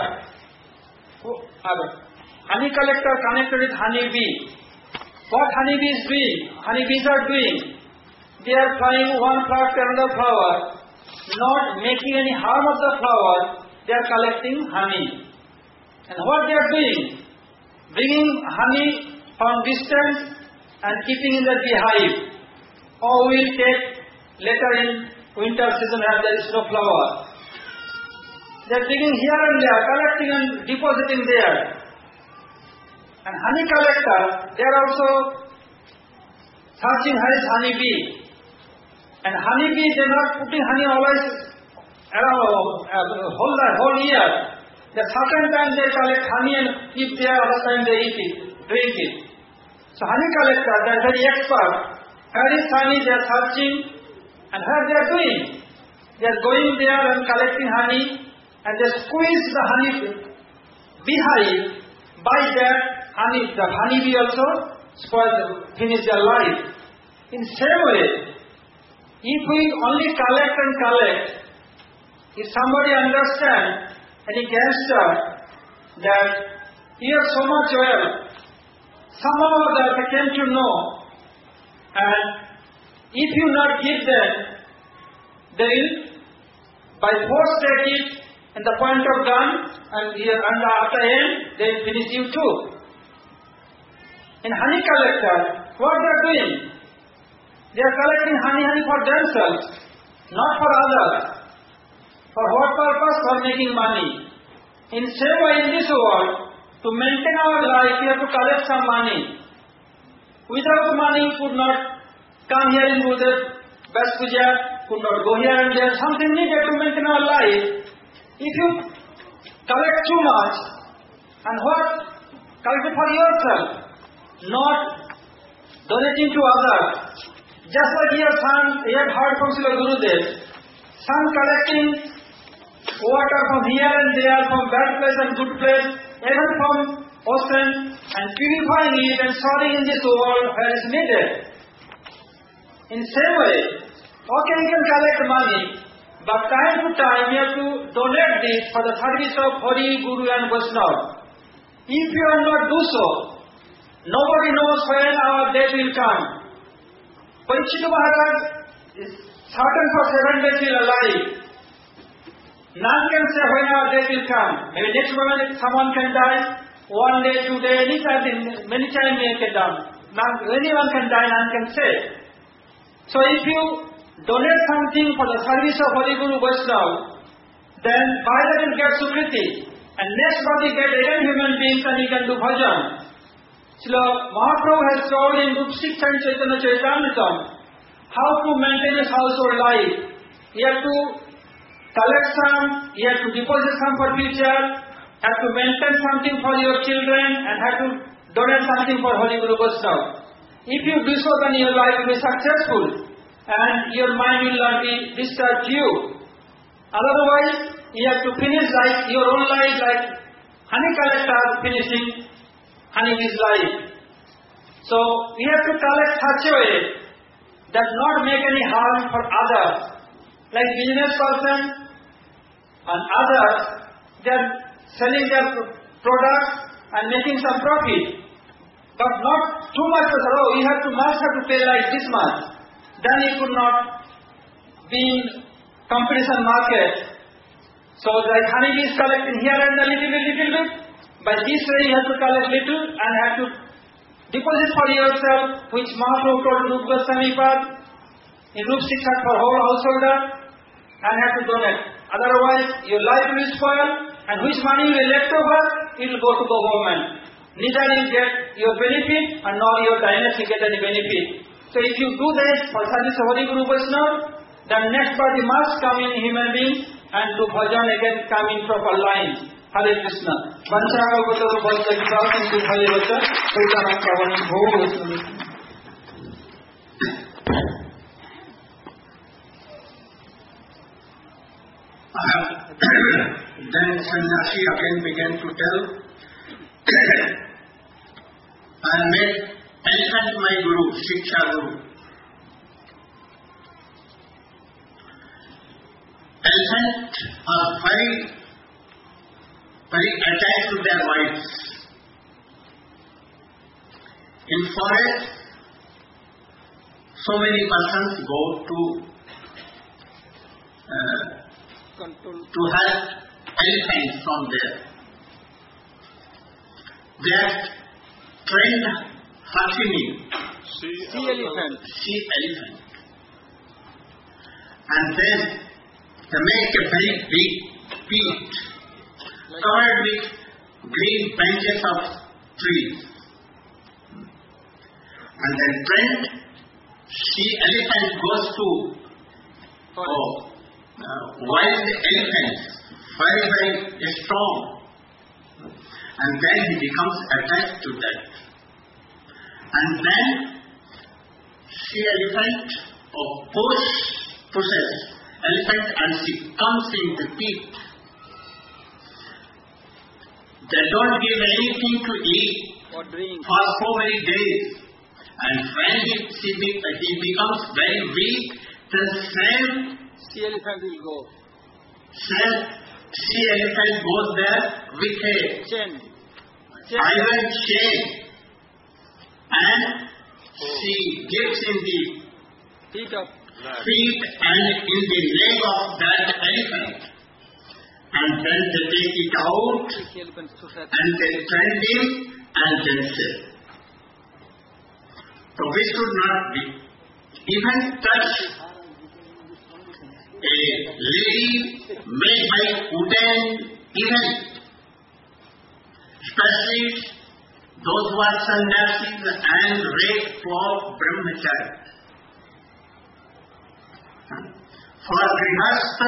Honey collector connected with honey bee. What honey bee is doing? Honey bees are doing. They are flying one flower to another flower, not making any harm of the flower. They are collecting honey. And what they are doing? Bringing honey from distance and keeping in the beehive. Or we will take later in winter season when there is no flower. They are bringing here and there, collecting and depositing there. And honey collector, they are also searching where is honey bee. And honey bee, they are not putting honey always around whole year. The certain time they collect honey and keep there, other time they eat it, drink it. So honey collector, they are very expert. Where is honey, they are searching. And what they are doing? They are going there and collecting honey and they squeeze the honey beehive. By that honey, the honey bee also finish their life. In same way, if we only collect and collect, if somebody understands, any gangster, that he has so much oil, somehow that they came to know, and if you not give them, they will by force take it and the point of gun, and after end, they will finish you too. In honey collector, what they are doing? They are collecting honey for themselves, not for others. For what purpose? For making money. In same way in this world, to maintain our life, we have to collect some money. Without money, we could not come here in Gurudev, Best Puja, could not go here and there. Something needed to maintain our life. If you collect too much, and what? Collect it for yourself, not donating to others. Just like your son, you have heard from Srila Gurudev, son collecting water from here and there, from bad place and good place, even from ocean, and purifying it and storing in this world where is needed. In same way, okay, you can collect money, but time to time you have to donate this for the service of Hari, Guru and Vaishnava. If you will not do so, nobody knows when our death will come. Parikshit Maharaj is certain for 7 days will alive. None can say when our death will come. Maybe next moment someone can die, 1 day, 2 days, anytime, many times may get down. Anyone can die, none can say. So if you donate something for the service of Hari Guru Vaishnava, then by that you get Sukriti. And next body get 11 human beings and you can do bhajan. Srila Mahaprabhu has told in Book 6 and Chaitanya Charitamrita how to maintain his household life. You have to collect some, you have to deposit some for future, have to maintain something for your children, and have to donate something for Hari Guru Vaishnava. If you do so, then your life will be successful and your mind will not be disturbed you. Otherwise, you have to finish like your own life like honey collector finishing honeybee's life. So, we have to collect such a way that not make any harm for others. Like business person and others, they are selling their products and making some profit. But not too much, you must have to pay like this much. Then you could not be in competition market. So like honeybee is collecting here and a little bit. By this way you have to collect little and have to deposit for yourself, which Mahaprabhu told Rupa Goswami Pad. in Rup Shiksha for whole householder and have to donate. Otherwise, your life will spoil, and which money will be left over, it will go to the government. Neither you get your benefit, and nor your dynasty get any benefit. So if you do this for service of Holy Guru Vaishnava, then next party must come in human beings and do bhajan again, come in proper lines. Hare Krishna. Vanchaha Gotaro Bhajya Krishna to Hare Vacha, Vaishnava Kavanam Bhoga Vaishnava. Then Sannyasi again began to tell, I made elephant my Guru, Shiksha Guru. Elephants are very attached to their wives. In forest, so many persons go to have elephants from there. They are trained Hakini, sea elephant. And then they make a very big pit covered with green branches of trees. And then trained sea elephant goes to wild elephants, very, very strong. And then he becomes attached to that. And then sea elephant pushes elephant and she comes in the pit. They don't give anything to eat for so many days. And when he becomes very weak, the same Sea elephant will go. Same sea elephant goes there with a iron chain, and she gives in the feet and in the leg of that elephant, and then they take it out and they train him and then sell. So we should not be even touch a lady made by wooden event, especially those who are sannyasis and rape for brahmachari. For grihastha,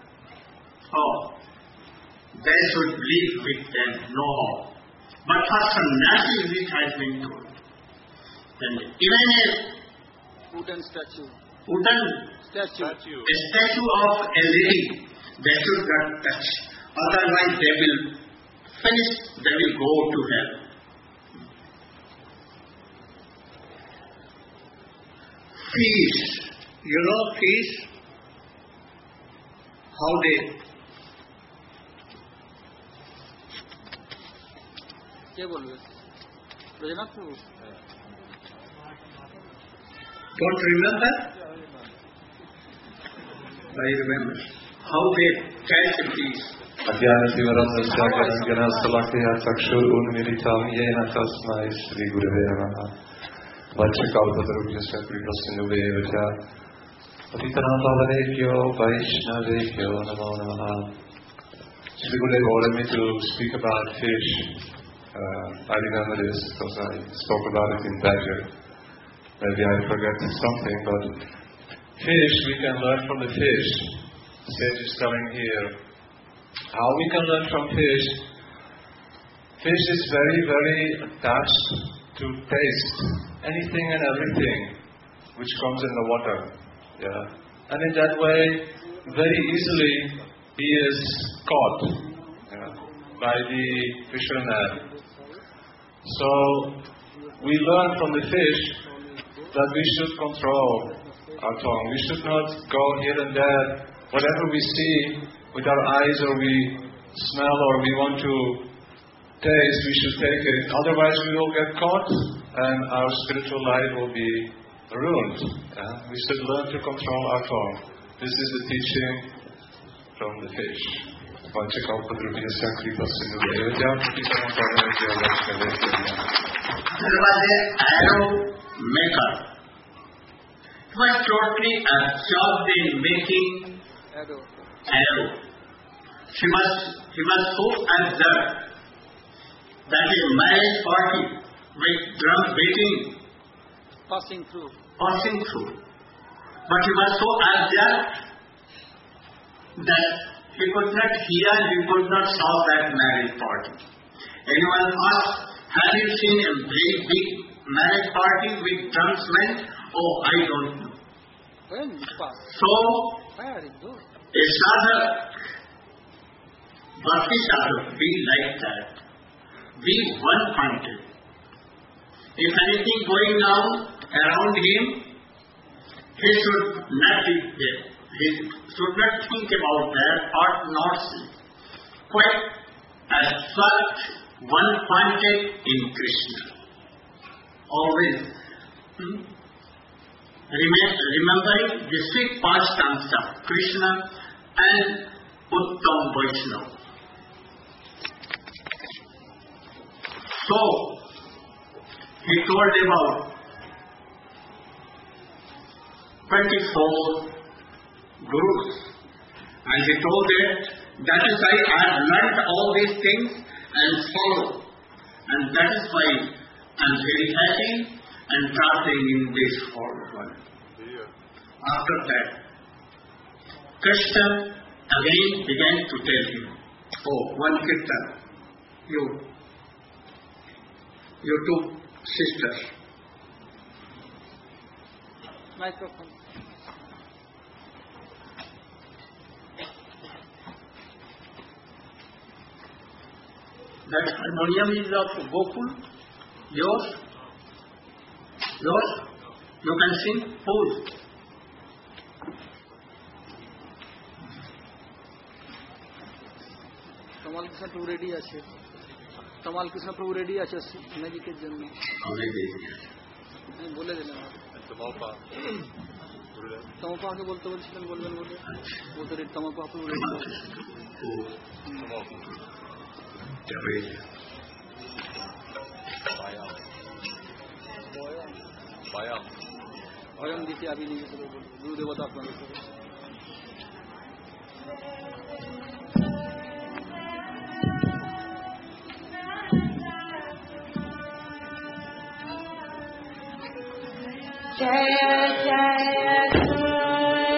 they should live with them, no. But for sannyasis it has been told. Then even a wooden statue, a statue of a lady, they should not touch. Otherwise they will finish, they will go to hell. Fish, you know fish, how they don't remember? I remember how they catch a fish. Shri Gurudev ordered me to speak about fish. I remember this because I spoke about it in Badger. Maybe I forgot something, but fish, we can learn from the fish. Sage is coming here. How we can learn from fish? Fish is very, very attached to taste. Anything and everything which comes in the water. Yeah. And in that way, very easily he is caught by the fisherman. So we learn from the fish that we should control our tongue. We should not go here and there. Whatever we see with our eyes or we smell or we want to taste, we should take it. Otherwise we will get caught and our spiritual life will be ruined. We should learn to control our tongue. This is the teaching from the fish. There was an arrow maker. was totally absorbed in making arrow. He was so absorbed that a marriage party with drum beating passing through. But he was so absorbed that he could not hear, he could not saw that marriage party. Anyone asked, have you seen a very big marriage party with drumsmen? Oh, I don't know. So, a sadhak, bhakti sadhak, be like that. Be one-pointed. If anything going on around him, he should not be there. He should not think about that or not see. Quite as such, one-pointed in Krishna. Always remembering the sweet pastimes of Krishna and Uttam Vaishnava. So, he told about 24 gurus. And he told that is why I have learnt all these things and follow. And that is why I am very happy and traveling in this world. After that, Krishna again began to tell him, oh, one kirtan, you two sisters. Microphone. That harmonium is of Gokul. Yours? You can sing? Whose? Tamal Krishna Prabhu ready আছে Tamal Krishna Prabhu ready আছে ম্যাজিকের জন্য আমি বলে দিলাম তমপাকে বলতে বলছিলেন বলবেন বলে ওদের তমপা আপনি রেডি ভয়ং দিতে আমি নিজে করে বলবো গুরুদেবতা আপনাদের Jaya Jaya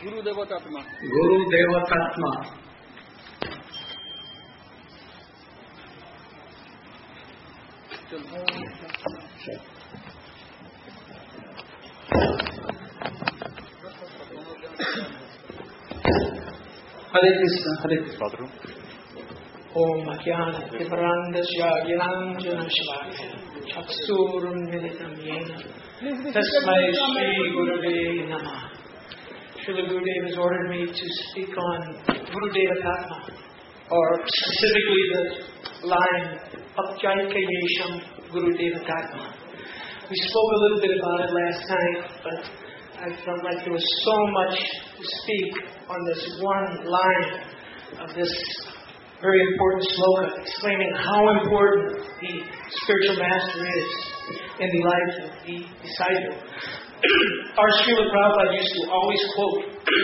Gurudevatatma. Gurudevatatma. Hare Krishna, Hare Krishna. Om Ajnana-timirandasya Gyananjana-shalakaya Chaksurum-militam yena Tasmai Shri Gurave Namah. Srila Gurudev has ordered me to speak on Gurudevatatma, or specifically the line Apjaika Yesham Gurudevatatma. We spoke a little bit about it last night, but I felt like there was so much to speak on this one line of this very important sloka, explaining how important the spiritual master is in the life of the disciple. Our Srila Prabhupada used to always quote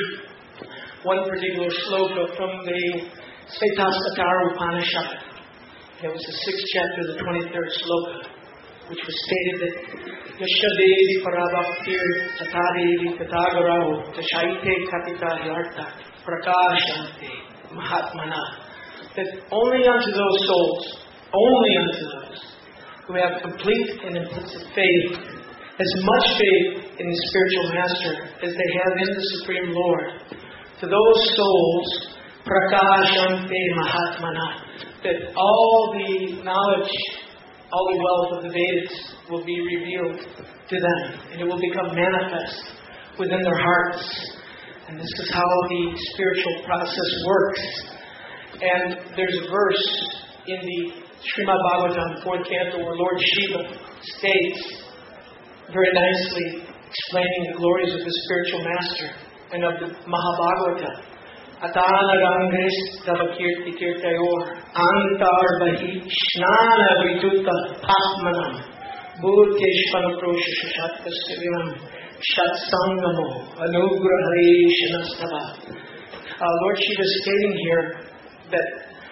one particular sloka from the Svetasvatara Upanishad. It was the 6th chapter, the 23rd sloka, which was stated that Yashadevi Parabhaktir Tatadevi Tatagarahu Tashaite Katita Yarta Prakashante Mahatmana. That only unto those souls, only unto those who have complete and implicit faith, as much faith in the spiritual master as they have in the Supreme Lord, to those souls, Prakashante Mahatmana, that all the knowledge, all the wealth of the Vedas will be revealed to them, and it will become manifest within their hearts. And this is how the spiritual process works. And there's a verse in the Srimad Bhagavatam, 4th canto, where Lord Shiva states very nicely, explaining the glories of the spiritual master and of the Mahabhagavata. Atana Gangres Tavakirti Kirtayor Antar Bahi Shnana Viduta Patmanam Bhuteshvanaprosha Shashatka Sivinam Shatsangamo Anugrahare Shanastava. Lord Shiva is stating here that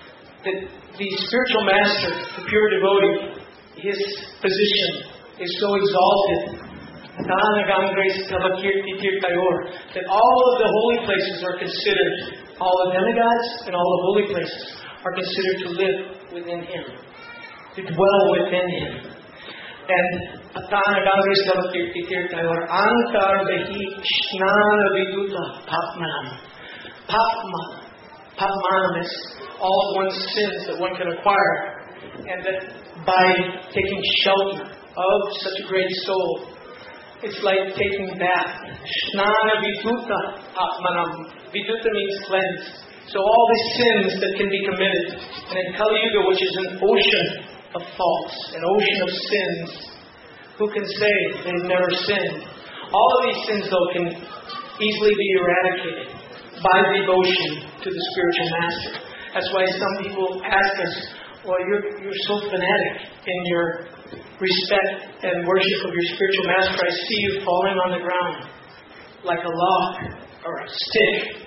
the spiritual master, the pure devotee, his position is so exalted, that all of the holy places are considered, all the demigods and all the holy places are considered to live within him, to dwell within him. And Atana Gangres Tavakirti Tirtayor Ankar Behi Shnana Viduta Papmanam. Papmanam is all of one's sins that one can acquire, and that by taking shelter of such a great soul, it's like taking bath. Shnana Viduta Atmanam. Viduta means cleansed. So all the sins that can be committed. And in Kali Yuga, which is an ocean of faults, an ocean of sins, who can say they've never sinned? All of these sins, though, can easily be eradicated by devotion to the spiritual master. That's why some people ask us, well, you're so fanatic in your respect and worship of your spiritual master. I see you falling on the ground like a log or a stick.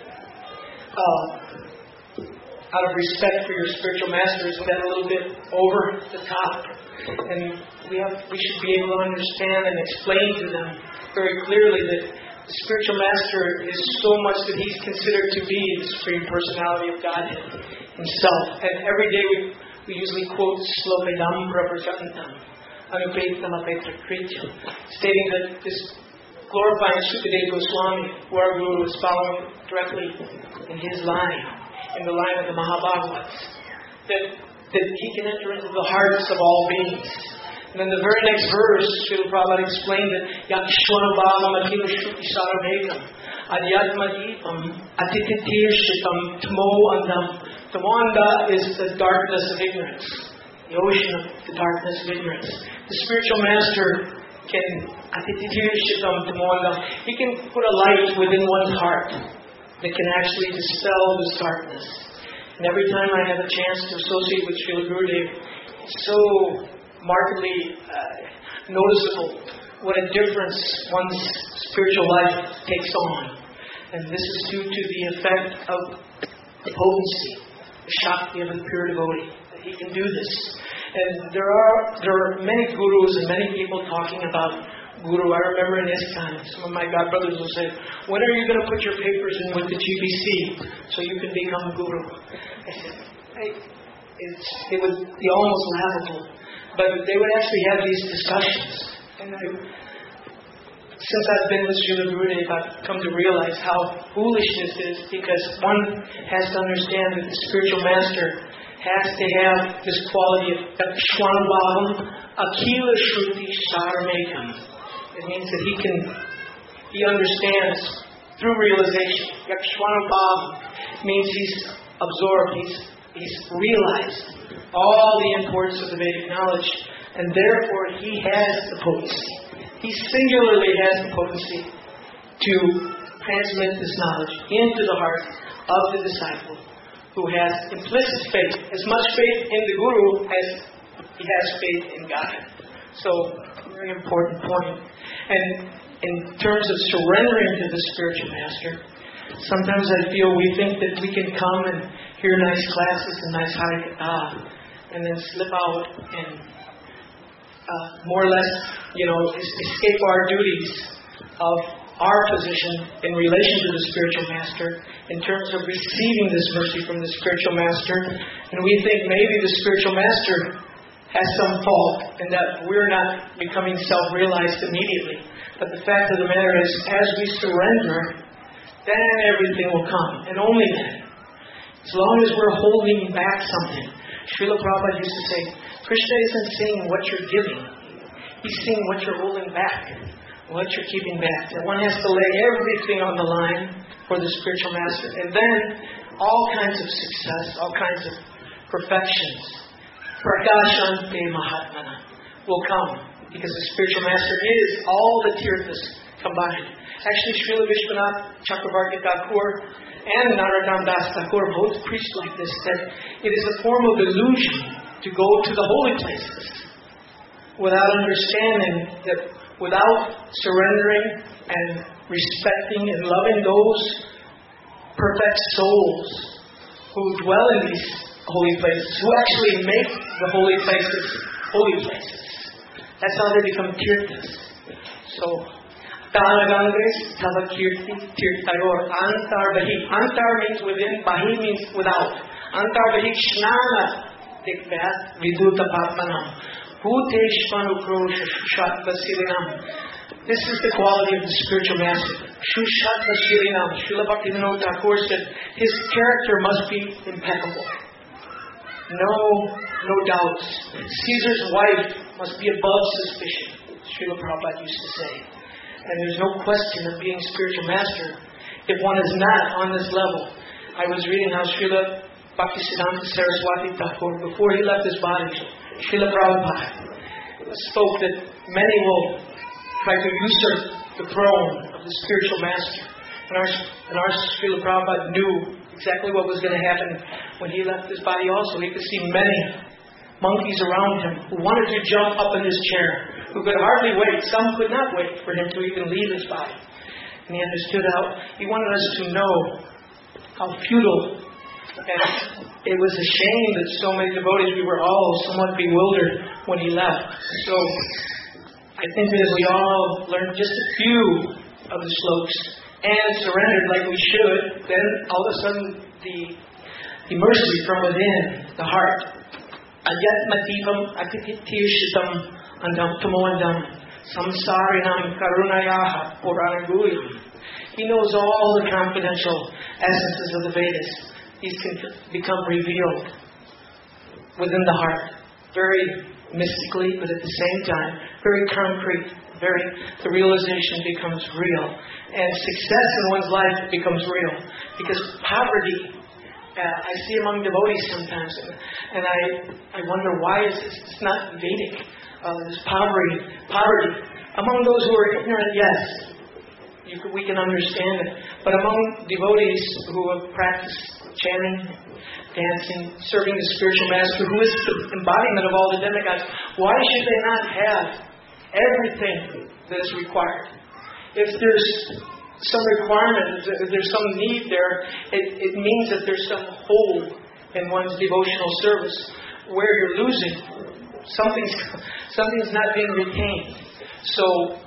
Out of respect for your spiritual master, isn't that a little bit over the top? And we should be able to understand and explain to them very clearly that the spiritual master is so much that he's considered to be the Supreme Personality of Godhead himself. And every day we usually quote Slokadam Praprajantam Anupetam Apetra Krityam, stating that this glorifying Sukadeva Goswami, who our Guru is following directly in his line, in the line of the Mahabhagavats, that he can enter into the hearts of all beings. And then the very next verse, Srila Prabhupada explained that Yakshwanabhavam Akhila Shruti Saravekam Adhyatma Deepam Atititirshikam Tamo Andam. Tamanda is the darkness of ignorance, the ocean of the darkness of ignorance. The spiritual master can Atititirshikam Tamo Andam. He can put a light within one's heart that can actually dispel this darkness. And every time I have a chance to associate with Srila Gurudev, it's so markedly noticeable what a difference one's spiritual life takes on. And this is due to the effect of the potency, the Shakti of the pure devotee, that he can do this. And there are many gurus and many people talking about Guru, I remember in ISKCON, some of my godbrothers will say, when are you going to put your papers in with the GBC so you can become Guru? I said, it would be almost laughable. But they would actually have these discussions. And since I've been with Srila Gurudev, I've come to realize how foolish this is, because one has to understand that the spiritual master has to have this quality of Shwanubhavam Akila Shruti Saramekam. It means that he understands through realization. Yakshwanubhavam means he's absorbed, he's realized all the importance of the Vedic knowledge, and therefore he has the potency. He singularly has the potency to transmit this knowledge into the heart of the disciple, who has implicit faith, as much faith in the Guru as he has faith in God. So, very important point. And in terms of surrendering to the spiritual master, sometimes I feel we think that we can come and hear nice classes and nice Harikatha, and then slip out and more or less, escape our duties of our position in relation to the spiritual master in terms of receiving this mercy from the spiritual master. And we think maybe the spiritual master has some fault and that we're not becoming self-realized immediately. But the fact of the matter is, as we surrender, then everything will come. And only then. As long as we're holding back something. Srila Prabhupada used to say, Krishna isn't seeing what you're giving. He's seeing what you're holding back, what you're keeping back. That one has to lay everything on the line for the spiritual master. And then all kinds of success, all kinds of perfections, Prakashante Mahatmana, will come. Because the spiritual master is all the tirthas combined. Actually, Srila Vishwanath Chakravarti Thakur and Narottam Das Thakur both preached like this, that it is a form of illusion to go to the holy places without understanding that without surrendering and respecting and loving those perfect souls who dwell in these holy places, who actually make the holy places holy places. That's how they become tirthas. So, Tanagangres Tava Kirti Tirtayor Antar Bahi. Antar means within, Bahi means without. Antar Bahi Shnana Dikvat Viduta Patmanam. Bhuteshvanukrosh Shushat Vasilinam. This is the quality of the spiritual master. Shushat Vasilinam. Srila Bhaktivinoda Thakur said his character must be impeccable. No doubts. Caesar's wife must be above suspicion, Srila Prabhupada used to say. And there's no question of being spiritual master if one is not on this level. I was reading how Srila Bhaktisiddhanta Saraswati Thakur, before he left his body, Srila Prabhupada spoke that many will try to usurp the throne of the spiritual master. And our Srila Prabhupada knew exactly what was going to happen when he left his body also. He could see many monkeys around him who wanted to jump up in his chair, who could hardly wait. Some could not wait for him to even leave his body. And he understood how he wanted us to know how futile. And it was a shame that so many devotees, we were all somewhat bewildered when he left. So I think that if we all learned just a few of the slokas and surrendered like we should, then all of a sudden the mercy from within, the heart, Ayatmativam Atititiyushitam Andam Tamondam Samsarinam Karunayaha Puranaguyam. He knows all the confidential essences of the Vedas. These can become revealed within the heart, very mystically, but at the same time, very concrete. The realization becomes real, and success in one's life becomes real. Because poverty, I see among devotees sometimes, and I wonder why is this? It's not Vedic. This poverty among those who are ignorant. Yes, we can understand it, but among devotees who have practiced chanting, dancing, serving the spiritual master, who is the embodiment of all the demigods, why should they not have everything that is required? If there's some requirement, if there's some need there, it means that there's some hole in one's devotional service where you're losing. Something's not being retained. So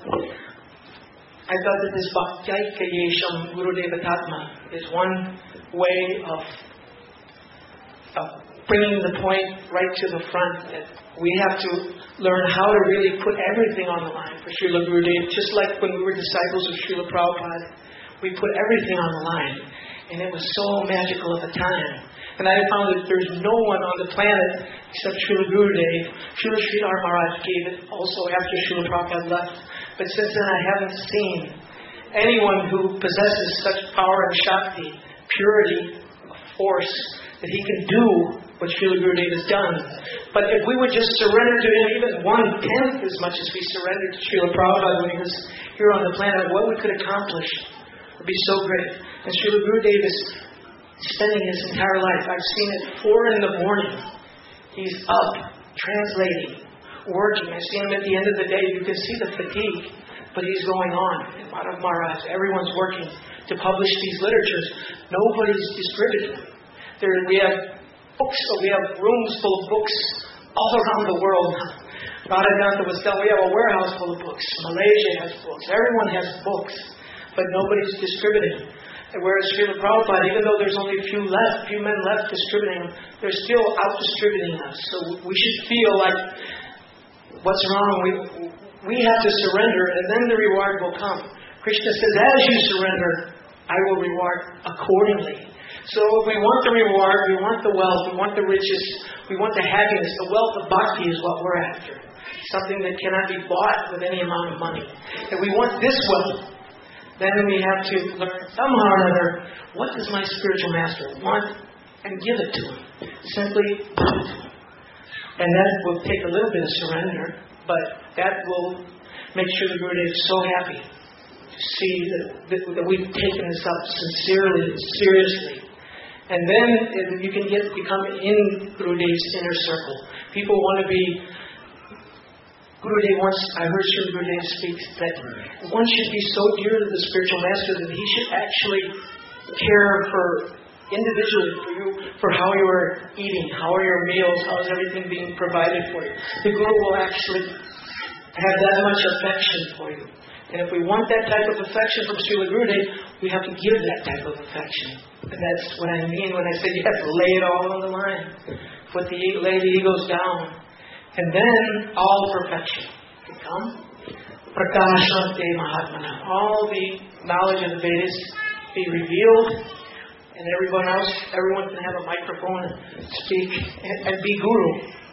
I thought that this Bhaktaika Yesham Gurudeva Tatma is one way of bringing the point right to the front, that we have to learn how to really put everything on the line for Srila Gurudev. Just like when we were disciples of Srila Prabhupada, we put everything on the line. And it was so magical at the time. And I found that there's no one on the planet except Srila Gurudev. Srila Sridhar Maharaj gave it also after Srila Prabhupada left. But since then I haven't seen anyone who possesses such power and Shakti, purity, force, that he can do what Srila Gurudev has done. But if we would just surrender to him even 1/10 as much as we surrendered to Srila Prabhupada when he was here on the planet, what we could accomplish would be so great. And Srila Gurudev is spending his entire life. I've seen it 4 in the morning. He's up, translating, working. I see him at the end of the day. You can see the fatigue, but he's going on. And Madhav Maharaj, everyone's working to publish these literatures. Nobody's distributing them. We have books, we have rooms full of books all around the world now. Radhaganta was telling, we have a warehouse full of books. Malaysia has books. Everyone has books, but nobody's distributing. And whereas Srila Prabhupada, even though there's only a few men left distributing them, they're still out distributing us. So we should feel like, what's wrong? We have to surrender, and then the reward will come. Krishna says, as you surrender, I will reward accordingly. So if we want the reward, we want the wealth, we want the riches, we want the happiness. The wealth of bhakti is what we're after. Something that cannot be bought with any amount of money. If we want this wealth, then we have to learn somehow or another, what does my spiritual master want, and give it to him. Simply put it. And that will take a little bit of surrender, but that will make sure the Gurudev is so happy to see that we've taken this up sincerely and seriously. And then you can become in Gurudev's inner circle. People want to be... Gurudev once, I heard Sri Gurudev speak that one should be so dear to the spiritual master that he should actually care for individually for you, for how you are eating, how are your meals, how is everything being provided for you. The Guru will actually have that much affection for you. And if we want that type of affection from Srila Gurudev, we have to give that type of affection. And that's what I mean when I say you have to lay it all on the line. Lay the egos down. And then all perfection can come. Prakashante Mahatmana. All the knowledge of the Vedas be revealed. And everyone can have a microphone and speak and be Guru.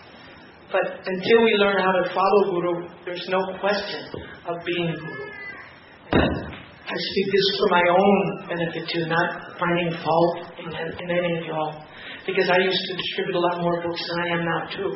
But until we learn how to follow Guru, there's no question of being Guru. And I speak this for my own benefit too, not finding fault in any of y'all. Because I used to distribute a lot more books than I am now too.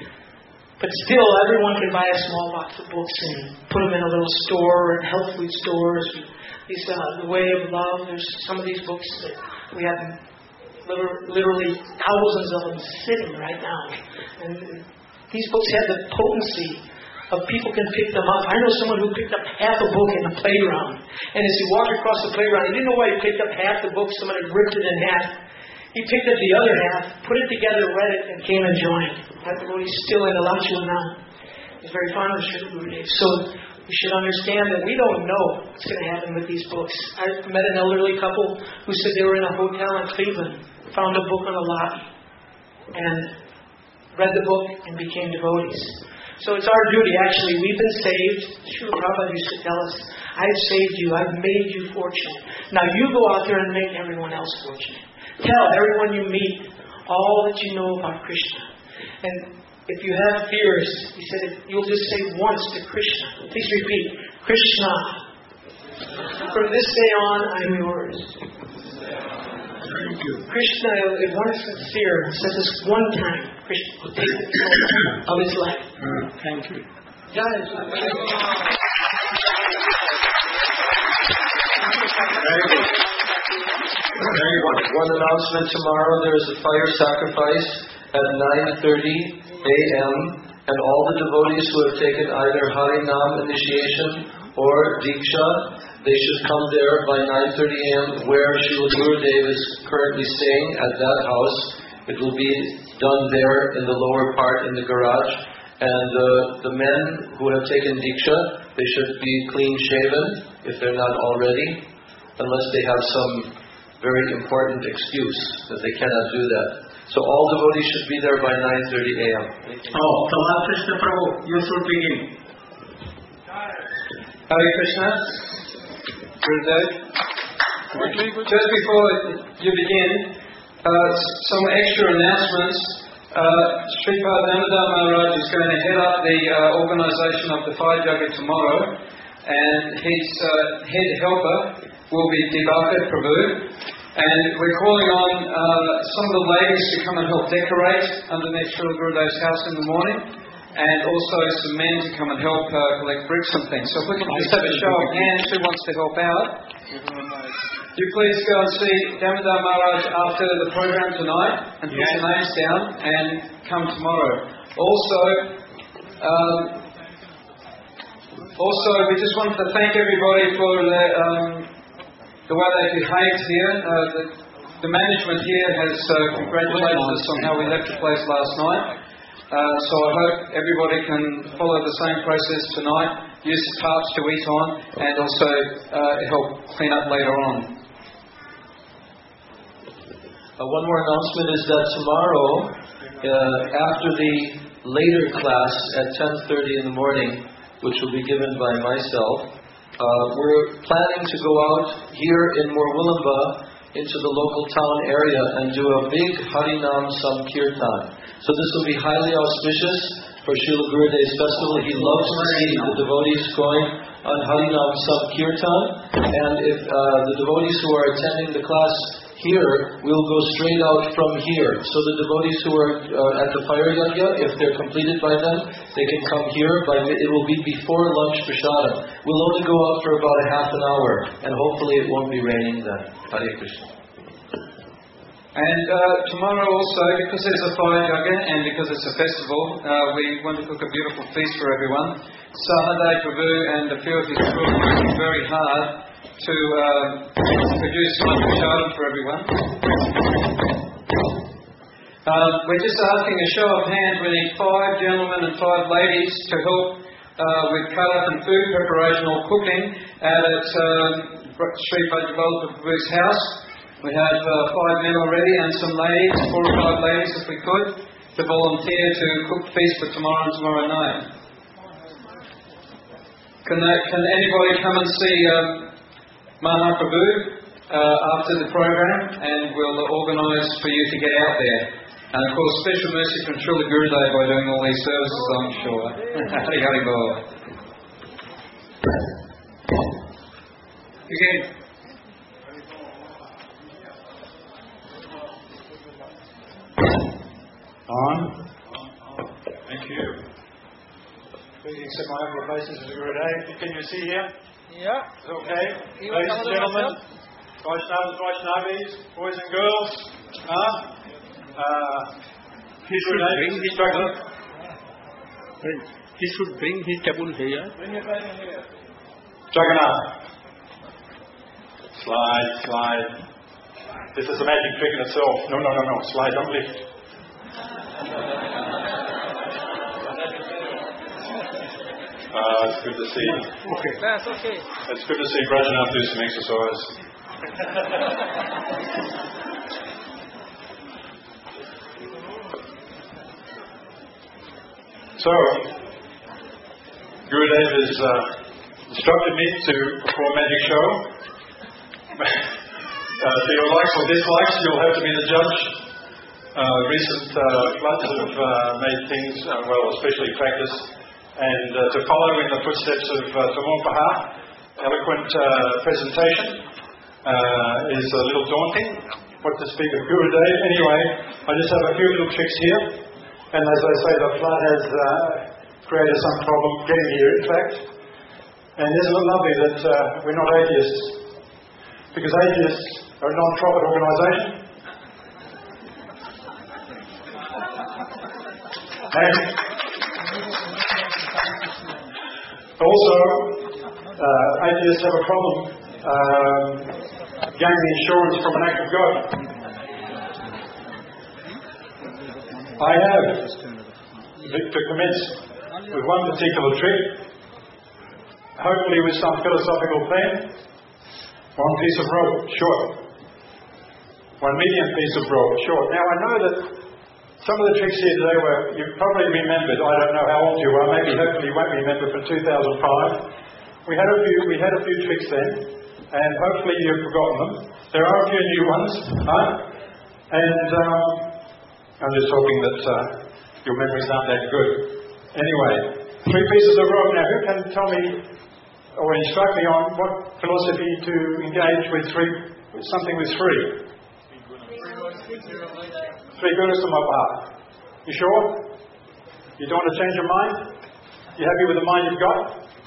But still, everyone can buy a small box of books and put them in a little store, and health food stores. The Way of Love, there's some of these books that we have literally thousands of them sitting right now. And these books have the potency of people can pick them up. I know someone who picked up half a book in the playground. And as he walked across the playground, he didn't know why he picked up half the book. Somebody ripped it in half. He picked up the other half, put it together, read it, and came and joined. That devotee's still in Alachua now. He's very fond of Sri Gurudev. So we should understand that we don't know what's going to happen with these books. I met an elderly couple who said they were in a hotel in Cleveland, found a book on the lobby, and read the book and became devotees. So it's our duty, actually. We've been saved. Srila Prabhupada used to tell us, I've saved you, I've made you fortunate. Now you go out there and make everyone else fortunate. Tell everyone you meet all that you know about Krishna. And if you have fears, he said, you'll just say once to Krishna. Please repeat, Krishna. From this day on, I'm yours. Thank you. Krishna, if one is sincere, says this one time, Krishna will take control of his life. Thank you. One announcement tomorrow, there is a fire sacrifice at 9:30 a.m. and all the devotees who have taken either Harinam initiation or Diksha, they should come there by 9:30 a.m. where Srila Gurudev is currently staying at that house. It will be done there in the lower part in the garage. And the men who have taken Diksha, they should be clean shaven if they're not already, unless they have some very important excuse that they cannot do that. So all devotees should be there by 9:30 a.m. Oh, Tamal Krishna Prabhu, you should begin. Hare Krishna. Gurudev. Just before you begin, some extra announcements. Sripad Damodar Maharaj is going to head up the organisation of the Fire Yagya tomorrow, and his head helper will be Dibakar Prabhu. And we're calling on some of the ladies to come and help decorate underneath Srila Gurudev's house in the morning, and also some men to come and help collect bricks and things. So if we can just have a show of hands, who wants to help out? You please go and see Damodar Maharaj after the program tonight and put your names down and come tomorrow. Also, we just wanted to thank everybody for the way they behaved here. The management here has congratulated us on how we left the place last night. So I hope everybody can follow the same process tonight, use the tarps to eat on, and also help clean up later on. One more announcement is that tomorrow, after the later class at 10:30 in the morning, which will be given by myself, we're planning to go out here in Murwillumbah into the local town area and do a big Harinam Sankirtan. So this will be highly auspicious for Srila Gurudev's festival. He loves to see the devotees going on Harinam Sankirtan, and if the devotees who are attending the class here will go straight out from here. So the devotees who are at the Fire Yagya, if they're completed by then, they can come here. It will be before lunch prasadam. We'll only go out for about a half an hour, and hopefully it won't be raining then. Hare Krishna. And tomorrow also, because there's a Fire Yagya and because it's a festival, we want to cook a beautiful feast for everyone. Sahadev Prabhu and a few of his crew are working very hard to produce much prasadam for everyone. We're just asking a show of hands. We need 5 gentlemen and 5 ladies to help with cut-up and food preparation or cooking out at Sri Vajravalabha Prabhu's house. We have 5 men already and some ladies, 4 or 5 ladies if we could, to volunteer to cook feast for tomorrow and tomorrow night. Can anybody come and see Mahaprabhu after the program, and we'll organise for you to get out there. And of course, special mercy from Srila Gurudev by doing all these services, I'm sure. Hari Hari Bol. Again. On. Thank you. Please accept my humble obeisances to Gurudev. Can you see here? Yeah. Is it okay? Ladies and gentlemen, Vaishnavas, Vaishnavis, boys and girls, he should bring his table here. Bring your table here. Jagannath. Slide. This is a magic trick in itself. No. Slide, don't lift. It's good to see. Okay. That's okay. It's good to see Brajanath do some exercise. So, Gurudev has instructed me to perform magic show. To your likes or dislikes, you'll have to be the judge. Recent floods have made things, especially practice. And to follow in the footsteps of Tamopaha, eloquent presentation is a little daunting. What to speak of Gurudev? Anyway, I just have a few little tricks here. And as I say, the flood has created some problem getting here, in fact. And isn't it lovely that we're not atheists? Because atheists are a non-profit organisation. And also, atheists have a problem gaining insurance from an act of God. I have, to commence with one particular trick, hopefully with some philosophical theme. One piece of rope, short. One medium piece of rope, short. Now I know that some of the tricks here today were, you probably remembered, I don't know how old you are, maybe hopefully you won't remember from 2005. We had a few tricks then, and hopefully you've forgotten them. There are a few new ones, and I'm just hoping that your memories aren't that good. Anyway, 3 pieces of rope. Now who can tell me or instruct me on what philosophy to engage with something with 3? 3 gunas to my path. You sure? You don't want to change your mind? You happy with the mind you've got?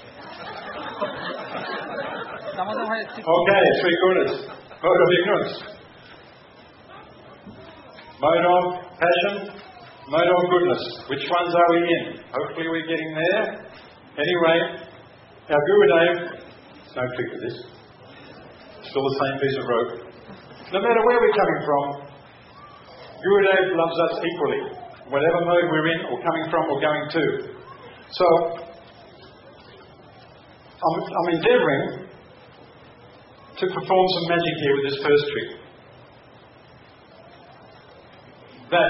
Okay, 3 gunas. Mode of ignorance. Mode of passion. Mode of goodness. Which ones are we in? Hopefully we're getting there. Anyway, our Gurudev, don't trick with this. Still the same piece of rope. No matter where we're coming from, Gurudev loves us equally. Whatever mode we're in, or coming from, or going to. So, I'm endeavouring to perform some magic here with this first trick. That,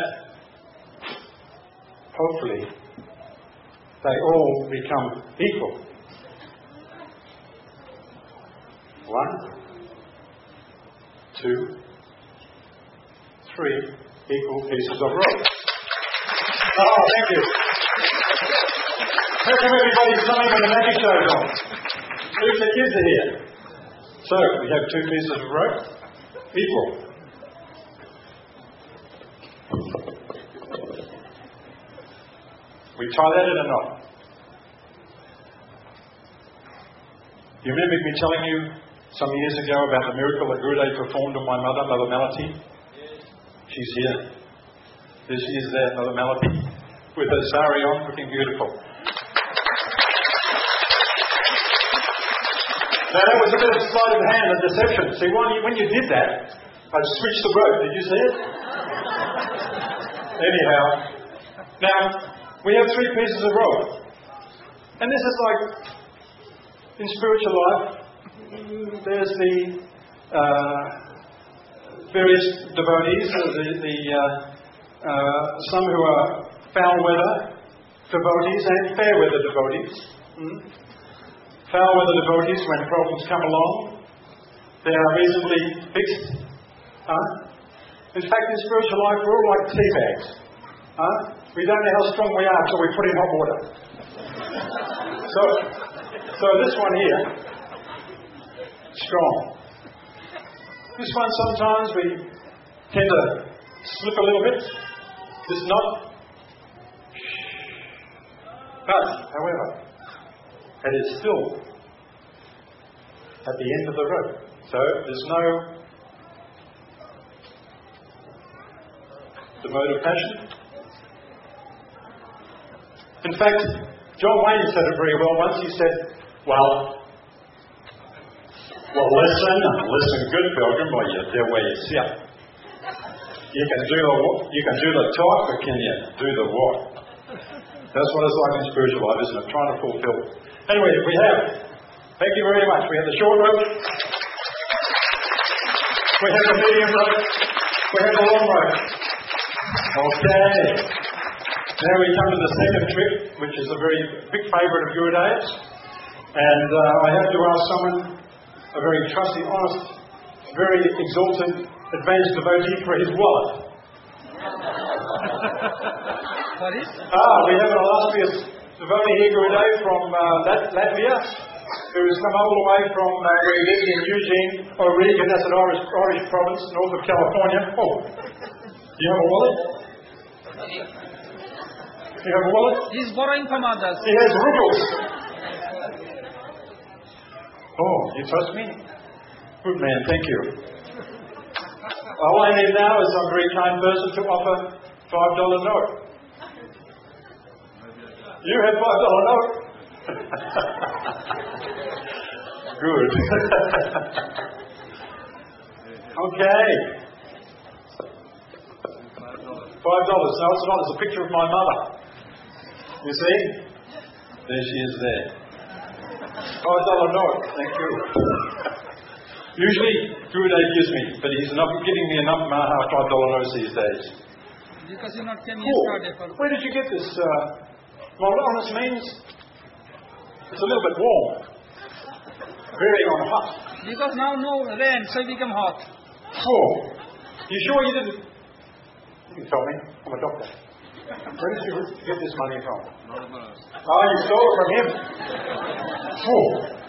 hopefully, they all become equal. 1, 2, 3 equal pieces of rope. Oh, thank you. How come everybody's coming when the magic show's on? Even the kids are here. So, we have 2 pieces of rope, equal. We tie that in a knot. You remember me telling you some years ago about the miracle that Gurudev performed on my mother, Mother Malati? She's here. There she is there, Mother Malati, with her sari on, looking beautiful. Now that was a bit of sleight of hand and deception. See, when you did that, I switched the rope. Did you see it? Anyhow, now we have 3 pieces of rope. And this is like, in spiritual life, there's the various devotees, some who are foul weather devotees and fair weather devotees. Foul weather devotees, when problems come along, they are reasonably fixed. In fact, in spiritual life, we're all like tea bags. We don't know how strong we are until we put in hot water. So this one here, strong. This one sometimes we tend to slip a little bit. This knot. But, however, it is still at the end of the rope. So there's no the mode of passion. In fact, John Wayne said it very well once. He said, well, listen good, Pilgrim, or you do where you sit. You can do the talk, but can you do the walk? That's what it's like in spiritual life, isn't it? Trying to fulfill. Anyway, we have, thank you very much. We have the short rope. We have the medium rope. We have the long rope. Okay. Now we come to the second trick, which is a very big favourite of Gurudev's. And I have to ask someone, a very trusty, honest, very exalted, advanced devotee for his wallet. What is? We have an illustrious devotee here, Gurudev, from Latvia, who has come all the way from where he lives in Eugene, Oregon, that's an Orange province, north of California. Oh, do you have a wallet? You have a wallet? He's borrowing from others. He has rubles. Oh, you trust me? Good man, thank you. All I need now is some very kind person to offer $5 note. You have $5 note? Good. Okay. $5. No, it's not. It's a picture of my mother. You see? There she is there. $5 note. Thank you. Usually, Gurudev gives me, but he's not giving me enough Maha $5 notes these days. Because you're not came Cool. yesterday for Where did you get this? Honest means it's a little bit warm. Very on hot. because now no rain, so it become hot. Cool. You sure you didn't? You can tell me. I'm a doctor. Where did you get this money from? You stole it from him. Cool.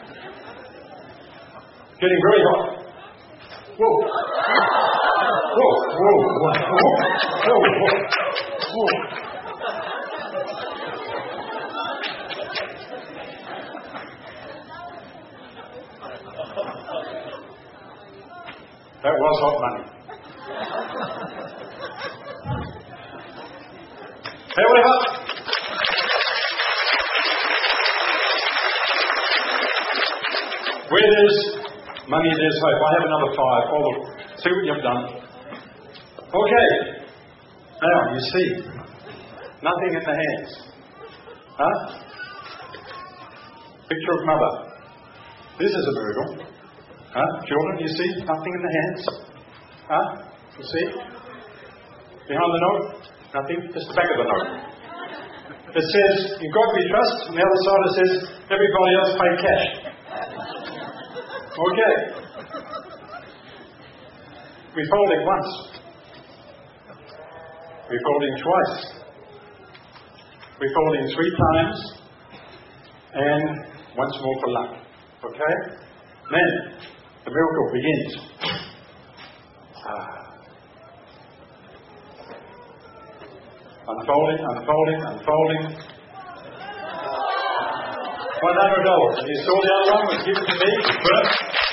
Getting very hot. Whoa. Whoa, whoa, whoa, whoa, whoa, whoa. That was hot money. However, where there's money, there's hope. I have another 5. See what you've done. Okay. Now, you see, nothing in the hands. Huh? Picture of mother. This is a miracle. Huh? Children, you see, nothing in the hands. Huh? You see? Behind the note, nothing, just the back of the note. It says, in God we trust, and the other side it says, everybody else pay cash. Okay. We fold it once. We fold it twice. We fold it 3 times. And once more for luck. Okay? Then, the miracle begins. Unfolding, unfolding, unfolding. $100. You saw the other one was given to me first.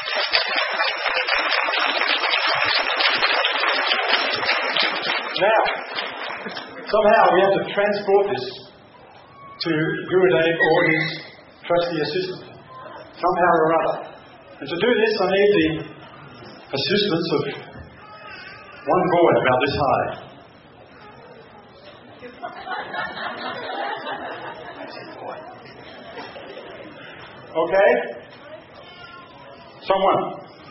Now, somehow we have to transport this to Gurudev or his trusty assistant. Somehow or other. And to do this, I need the assistance of one boy about this high. Okay? Someone.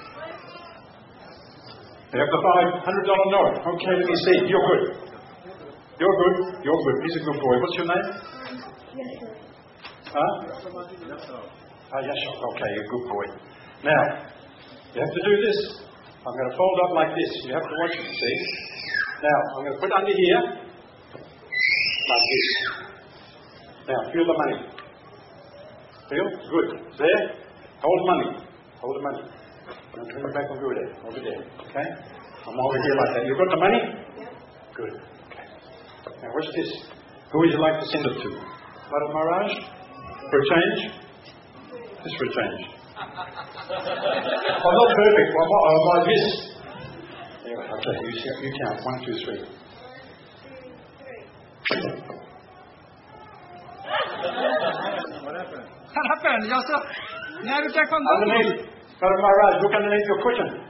You have the $500 note. Okay, let me see. You're good. You're good. You're good. He's a good boy. What's your name? Huh? Yashok. Okay, you're a good boy. Now, you have to do this. I'm going to fold up like this. You have to watch it, see? Now, I'm going to put it under here. Like this. Now, feel the money. Feel? Good. There. Hold the money. Hold the money. I'm going to turn it back over there. Over there. Okay? I'm over here like that. You got the money? Good. Okay. Now, watch this. Who would you like to send it to? Bharat Maharaj? For a change? Just for a change. I'm not perfect. I'm like this. Anyway, okay. You count. 1, 2, 3. What happened? What happened? Joseph? Now you take on underneath. Bharat Maharaj, look underneath your cushion.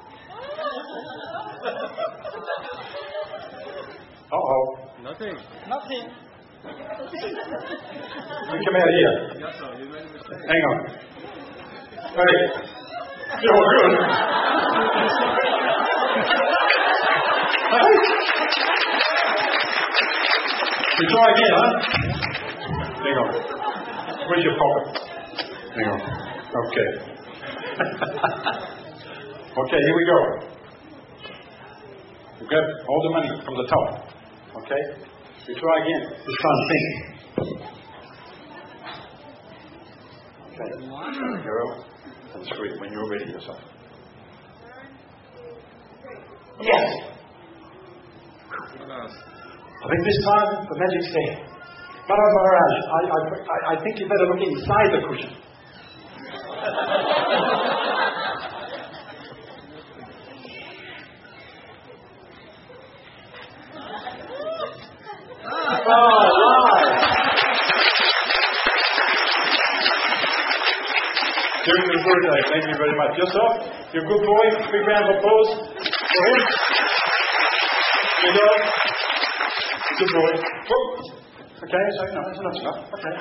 Uh-oh. Nothing. Nothing. You come out here. Yes, sir. You made a mistake. Hang on. Hey. You're good. You try again, huh? Hang on. Where's your pocket? Hang on. Okay. Okay, here we go. You grab all the money from the top. Okay? You try again. Just try and think. Okay. Zero and 3 when you're ready yourself. Yes! I think this time the magic's there. Bharat Maharaj, I think you better look inside the cushion. Thank you very much. Yourself, you're a good boy. Big round of applause for him. Good boy. Okay, so no, that's enough. Okay.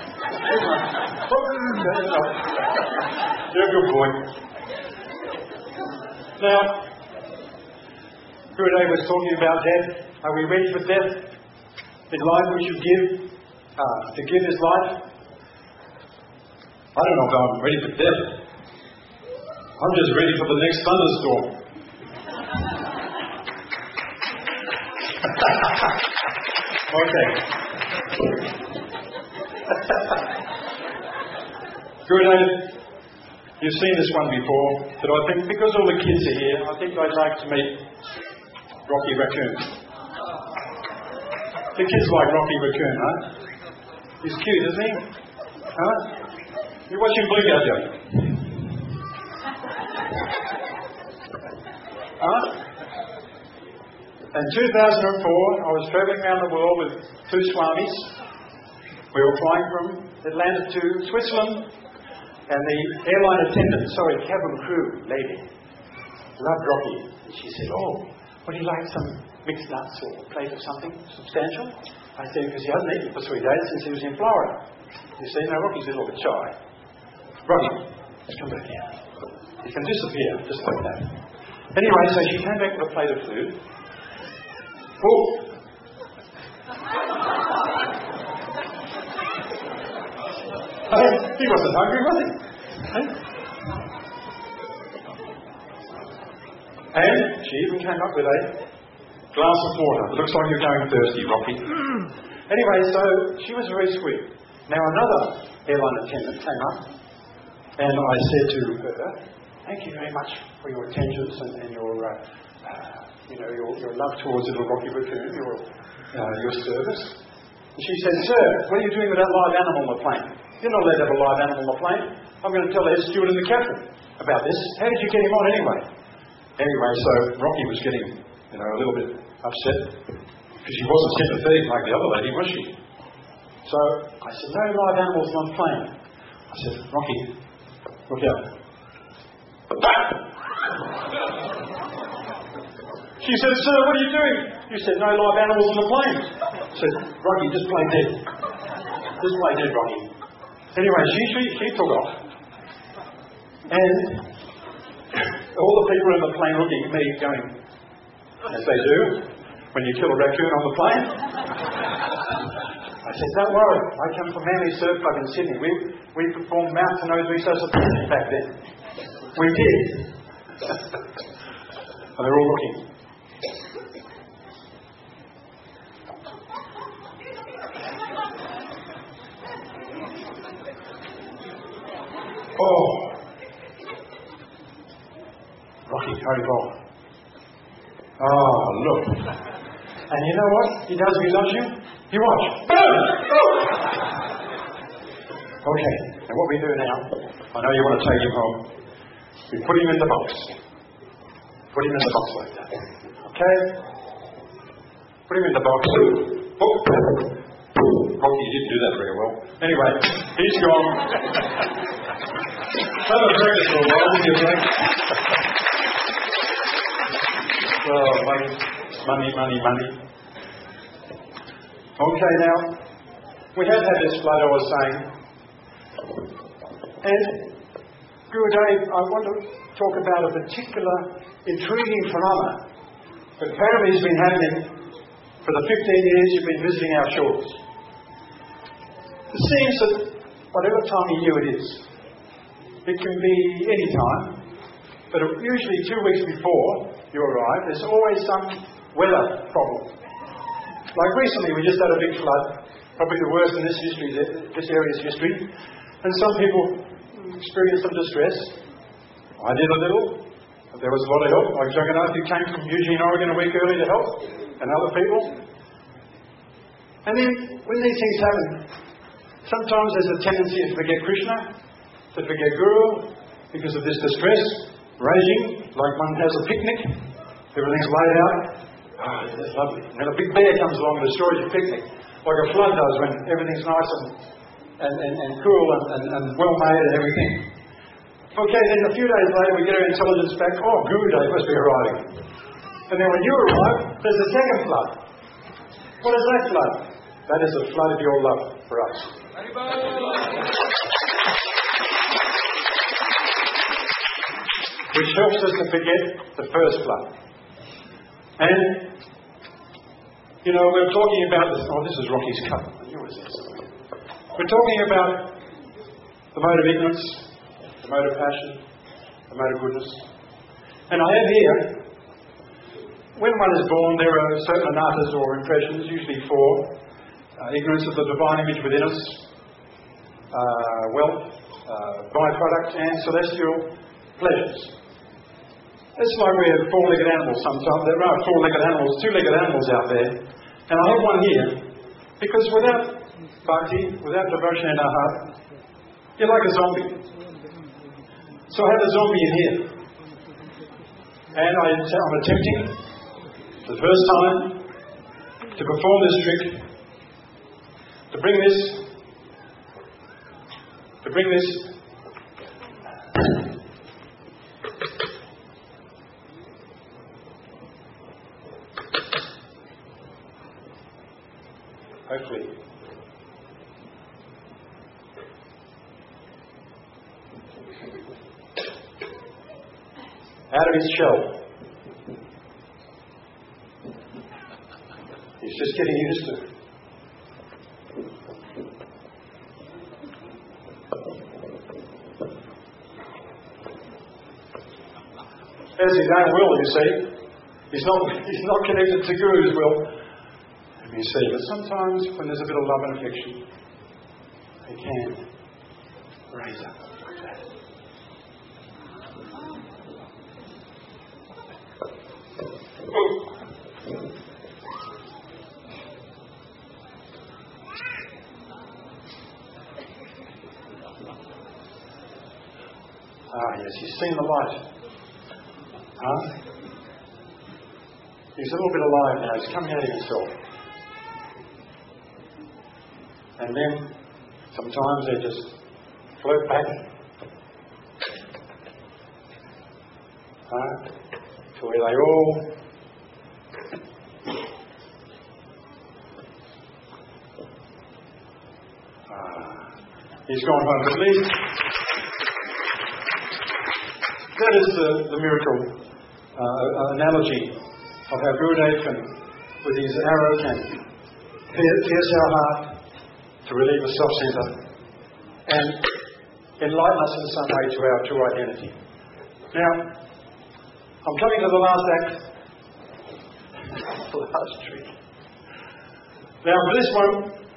You're a good boy. Now, Gurudev was talking about death. Are we ready for death? In life we should give. To give is life. I don't know if I'm ready for death. I'm just ready for the next thunderstorm. Okay. Gurudev, you've seen this one before, but I think because all the kids are here, I think I'd like to meet Rocky Raccoon. The kids like Rocky Raccoon, huh? He's cute, isn't he? Huh? You're watching Blue Gajah. Huh? In 2004, I was travelling around the world with two swamis. We were flying from Atlanta to Switzerland, and the airline attendant, cabin crew lady, loved Rocky. And she said, "Oh, would you like some mixed nuts or a plate of something substantial?" I said, "Because he hasn't eaten for 3 days since he was in Florida." You see, now Rocky's a little bit shy. Rocky, let's come back here. He can disappear, just like that. Anyway, so she came back with a plate of food. Oh! He wasn't hungry, was he? And she even came up with a glass of water. It looks like you're going thirsty, Rocky. Anyway, so she was very sweet. Now another airline attendant came up, and I said to her, "Thank you very much for your attentions and your love towards little Rocky Raccoon, your service." And she said, "Sir, what are you doing with that live animal on the plane? You're not allowed to have a live animal on the plane. I'm going to tell the head steward and the captain about this. How did you get him on anyway?" Anyway, so Rocky was getting, a little bit upset because she wasn't sympathetic like the other lady, was she? So I said, "No live animals on the plane." I said, "Rocky, look out." She said, "Sir, what are you doing?" You said, "No live animals on the plane." I said, "Rocky, just play dead. Just play dead, Rocky." Anyway, she took off. And all the people in the plane looking at me going, as they do, when you kill a raccoon on the plane. I said, "Don't worry, I come from Manly Surf Club in Sydney. We performed mouth-to-nose resuscitation back then." We did. And they're all looking. Oh, Rocky carried on. Oh, look. And you know what he does if he loves you? You watch. Boom! Okay, and what we do now, I know you want to take him home. We put him in the box. Put him in the box like that. Okay? Put him in the box. Oh. Rocky, you didn't do that very well. Anyway, he's gone. Have a practice for a while, will you, Frank? Oh, money. Okay, now, we have had this flood, I was saying. And, Gurudev, I want to talk about a particular intriguing phenomenon that apparently has been happening for the 15 years you've been visiting our shores. It seems that whatever time of year it is, it can be any time, but usually 2 weeks before you arrive, there's always some weather problem. Like recently, we just had a big flood, probably the worst in this area's history, and some people experienced some distress. I did a little, but there was a lot of help. Like Jagannath, who came from Eugene, Oregon a week early to help, and other people. And then, when these things happen, sometimes there's a tendency to forget Krishna, to forget Guru, because of this distress raging, like one has a picnic, everything's laid out. Oh, that's lovely. And then a big bear comes along and destroys your picnic, like a flood does when everything's nice and cool and well made and everything. Okay, then a few days later we get our intelligence back, oh, Gurudev must be arriving. And then when you arrive, there's a second flood. What is that flood? That is a flood of your love for us. Which helps us to forget the first flood. And, we're talking about this. Oh, this is Rocky's cup. We're talking about the mode of ignorance, the mode of passion, the mode of goodness. And I have here, when one is born, there are certain anatas or impressions, usually four. Ignorance of the divine image within us, wealth, byproduct, and celestial pleasures. It's like we have four-legged animals sometimes. There are four-legged animals, two-legged animals out there. And I have one here, because without bhakti, without devotion in our heart, you're like a zombie. So I have a zombie in here. And I'm attempting, for the first time, to perform this trick, to bring this hopefully out of his shell. He's just getting used to it. As his own will, you see. He's not connected to Guru's will. You see, but sometimes when there's a bit of love and affection, they can raise up like that. Yes, he's seen the light. He's a little bit alive now. He's coming out of himself. And then sometimes they just float back to where they all he's gone home. At least that is the miracle analogy of how Gurudev can, with his arrow, can pierce our heart to relieve the self-centre and enlighten us in some way to our true identity. Now, I'm coming to the last act, the last trick. Now, for this one,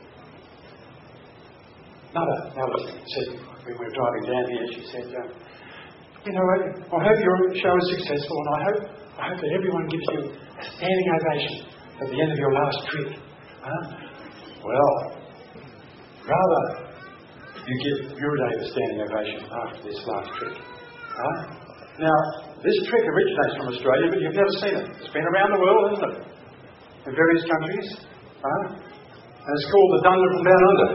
Nada said, when we were driving down here, she said, I hope your show is successful, and I hope that everyone gives you a standing ovation at the end of your last trip. Well, rather, you give Gurudev a standing ovation after this last trick. Now, this trick originates from Australia, but you've never seen it. It's been around the world, hasn't it? In various countries. And it's called the Dunda from Down Under.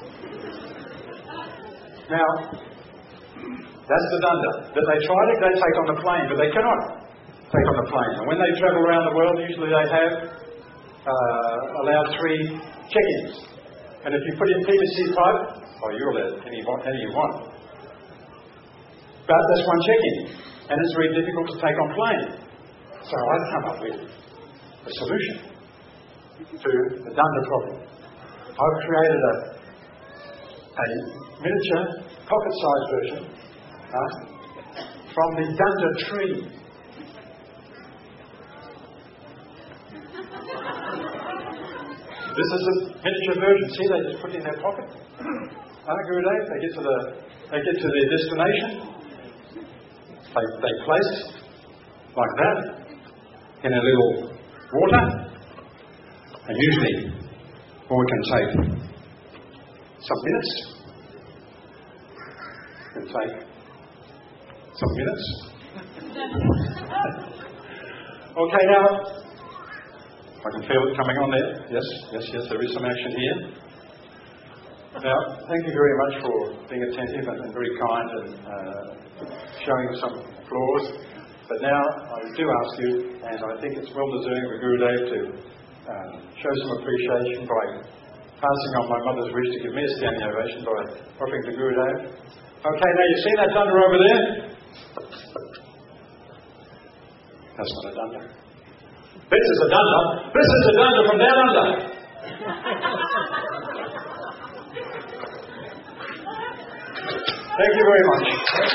Now, that's the Dunda. That they try to take on the plane, but they cannot take on the plane. And when they travel around the world, usually they have allowed 3 check-ins. And if you put in PVC pipe, you're allowed any you want. But that's one check-in. And it's very difficult to take on plane. So I've come up with a solution to the Dunda problem. I've created a miniature, pocket-sized version from the Dunda tree. This is a miniature version. See, they just put it in their pocket. Gurudev, they get to their destination. They place like that in a little water, and usually all it can take some minutes. Okay, now I can feel it coming on there. Yes, there is some action here. Now, thank you very much for being attentive and very kind and showing some applause. But now I do ask you, and I think it's well deserving of Gurudev to show some appreciation by passing on my mother's wish to give me a standing ovation by offering to Gurudev. Okay, now you've seen that danda over there? That's not a danda. This is a danda. This is a danda from down under. Thank you very much.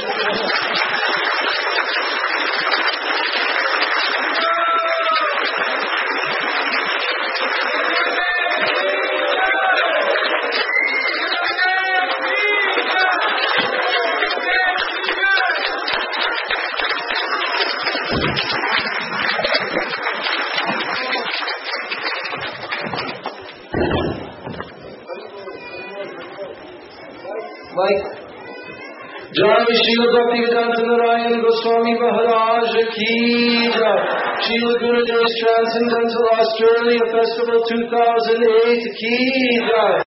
Jai Srila Bhaktivedanta Narayan Goswami Maharaj Ki Jai. Srila Gurudev's Transcendental Australia Festival 2008 Ki Jai.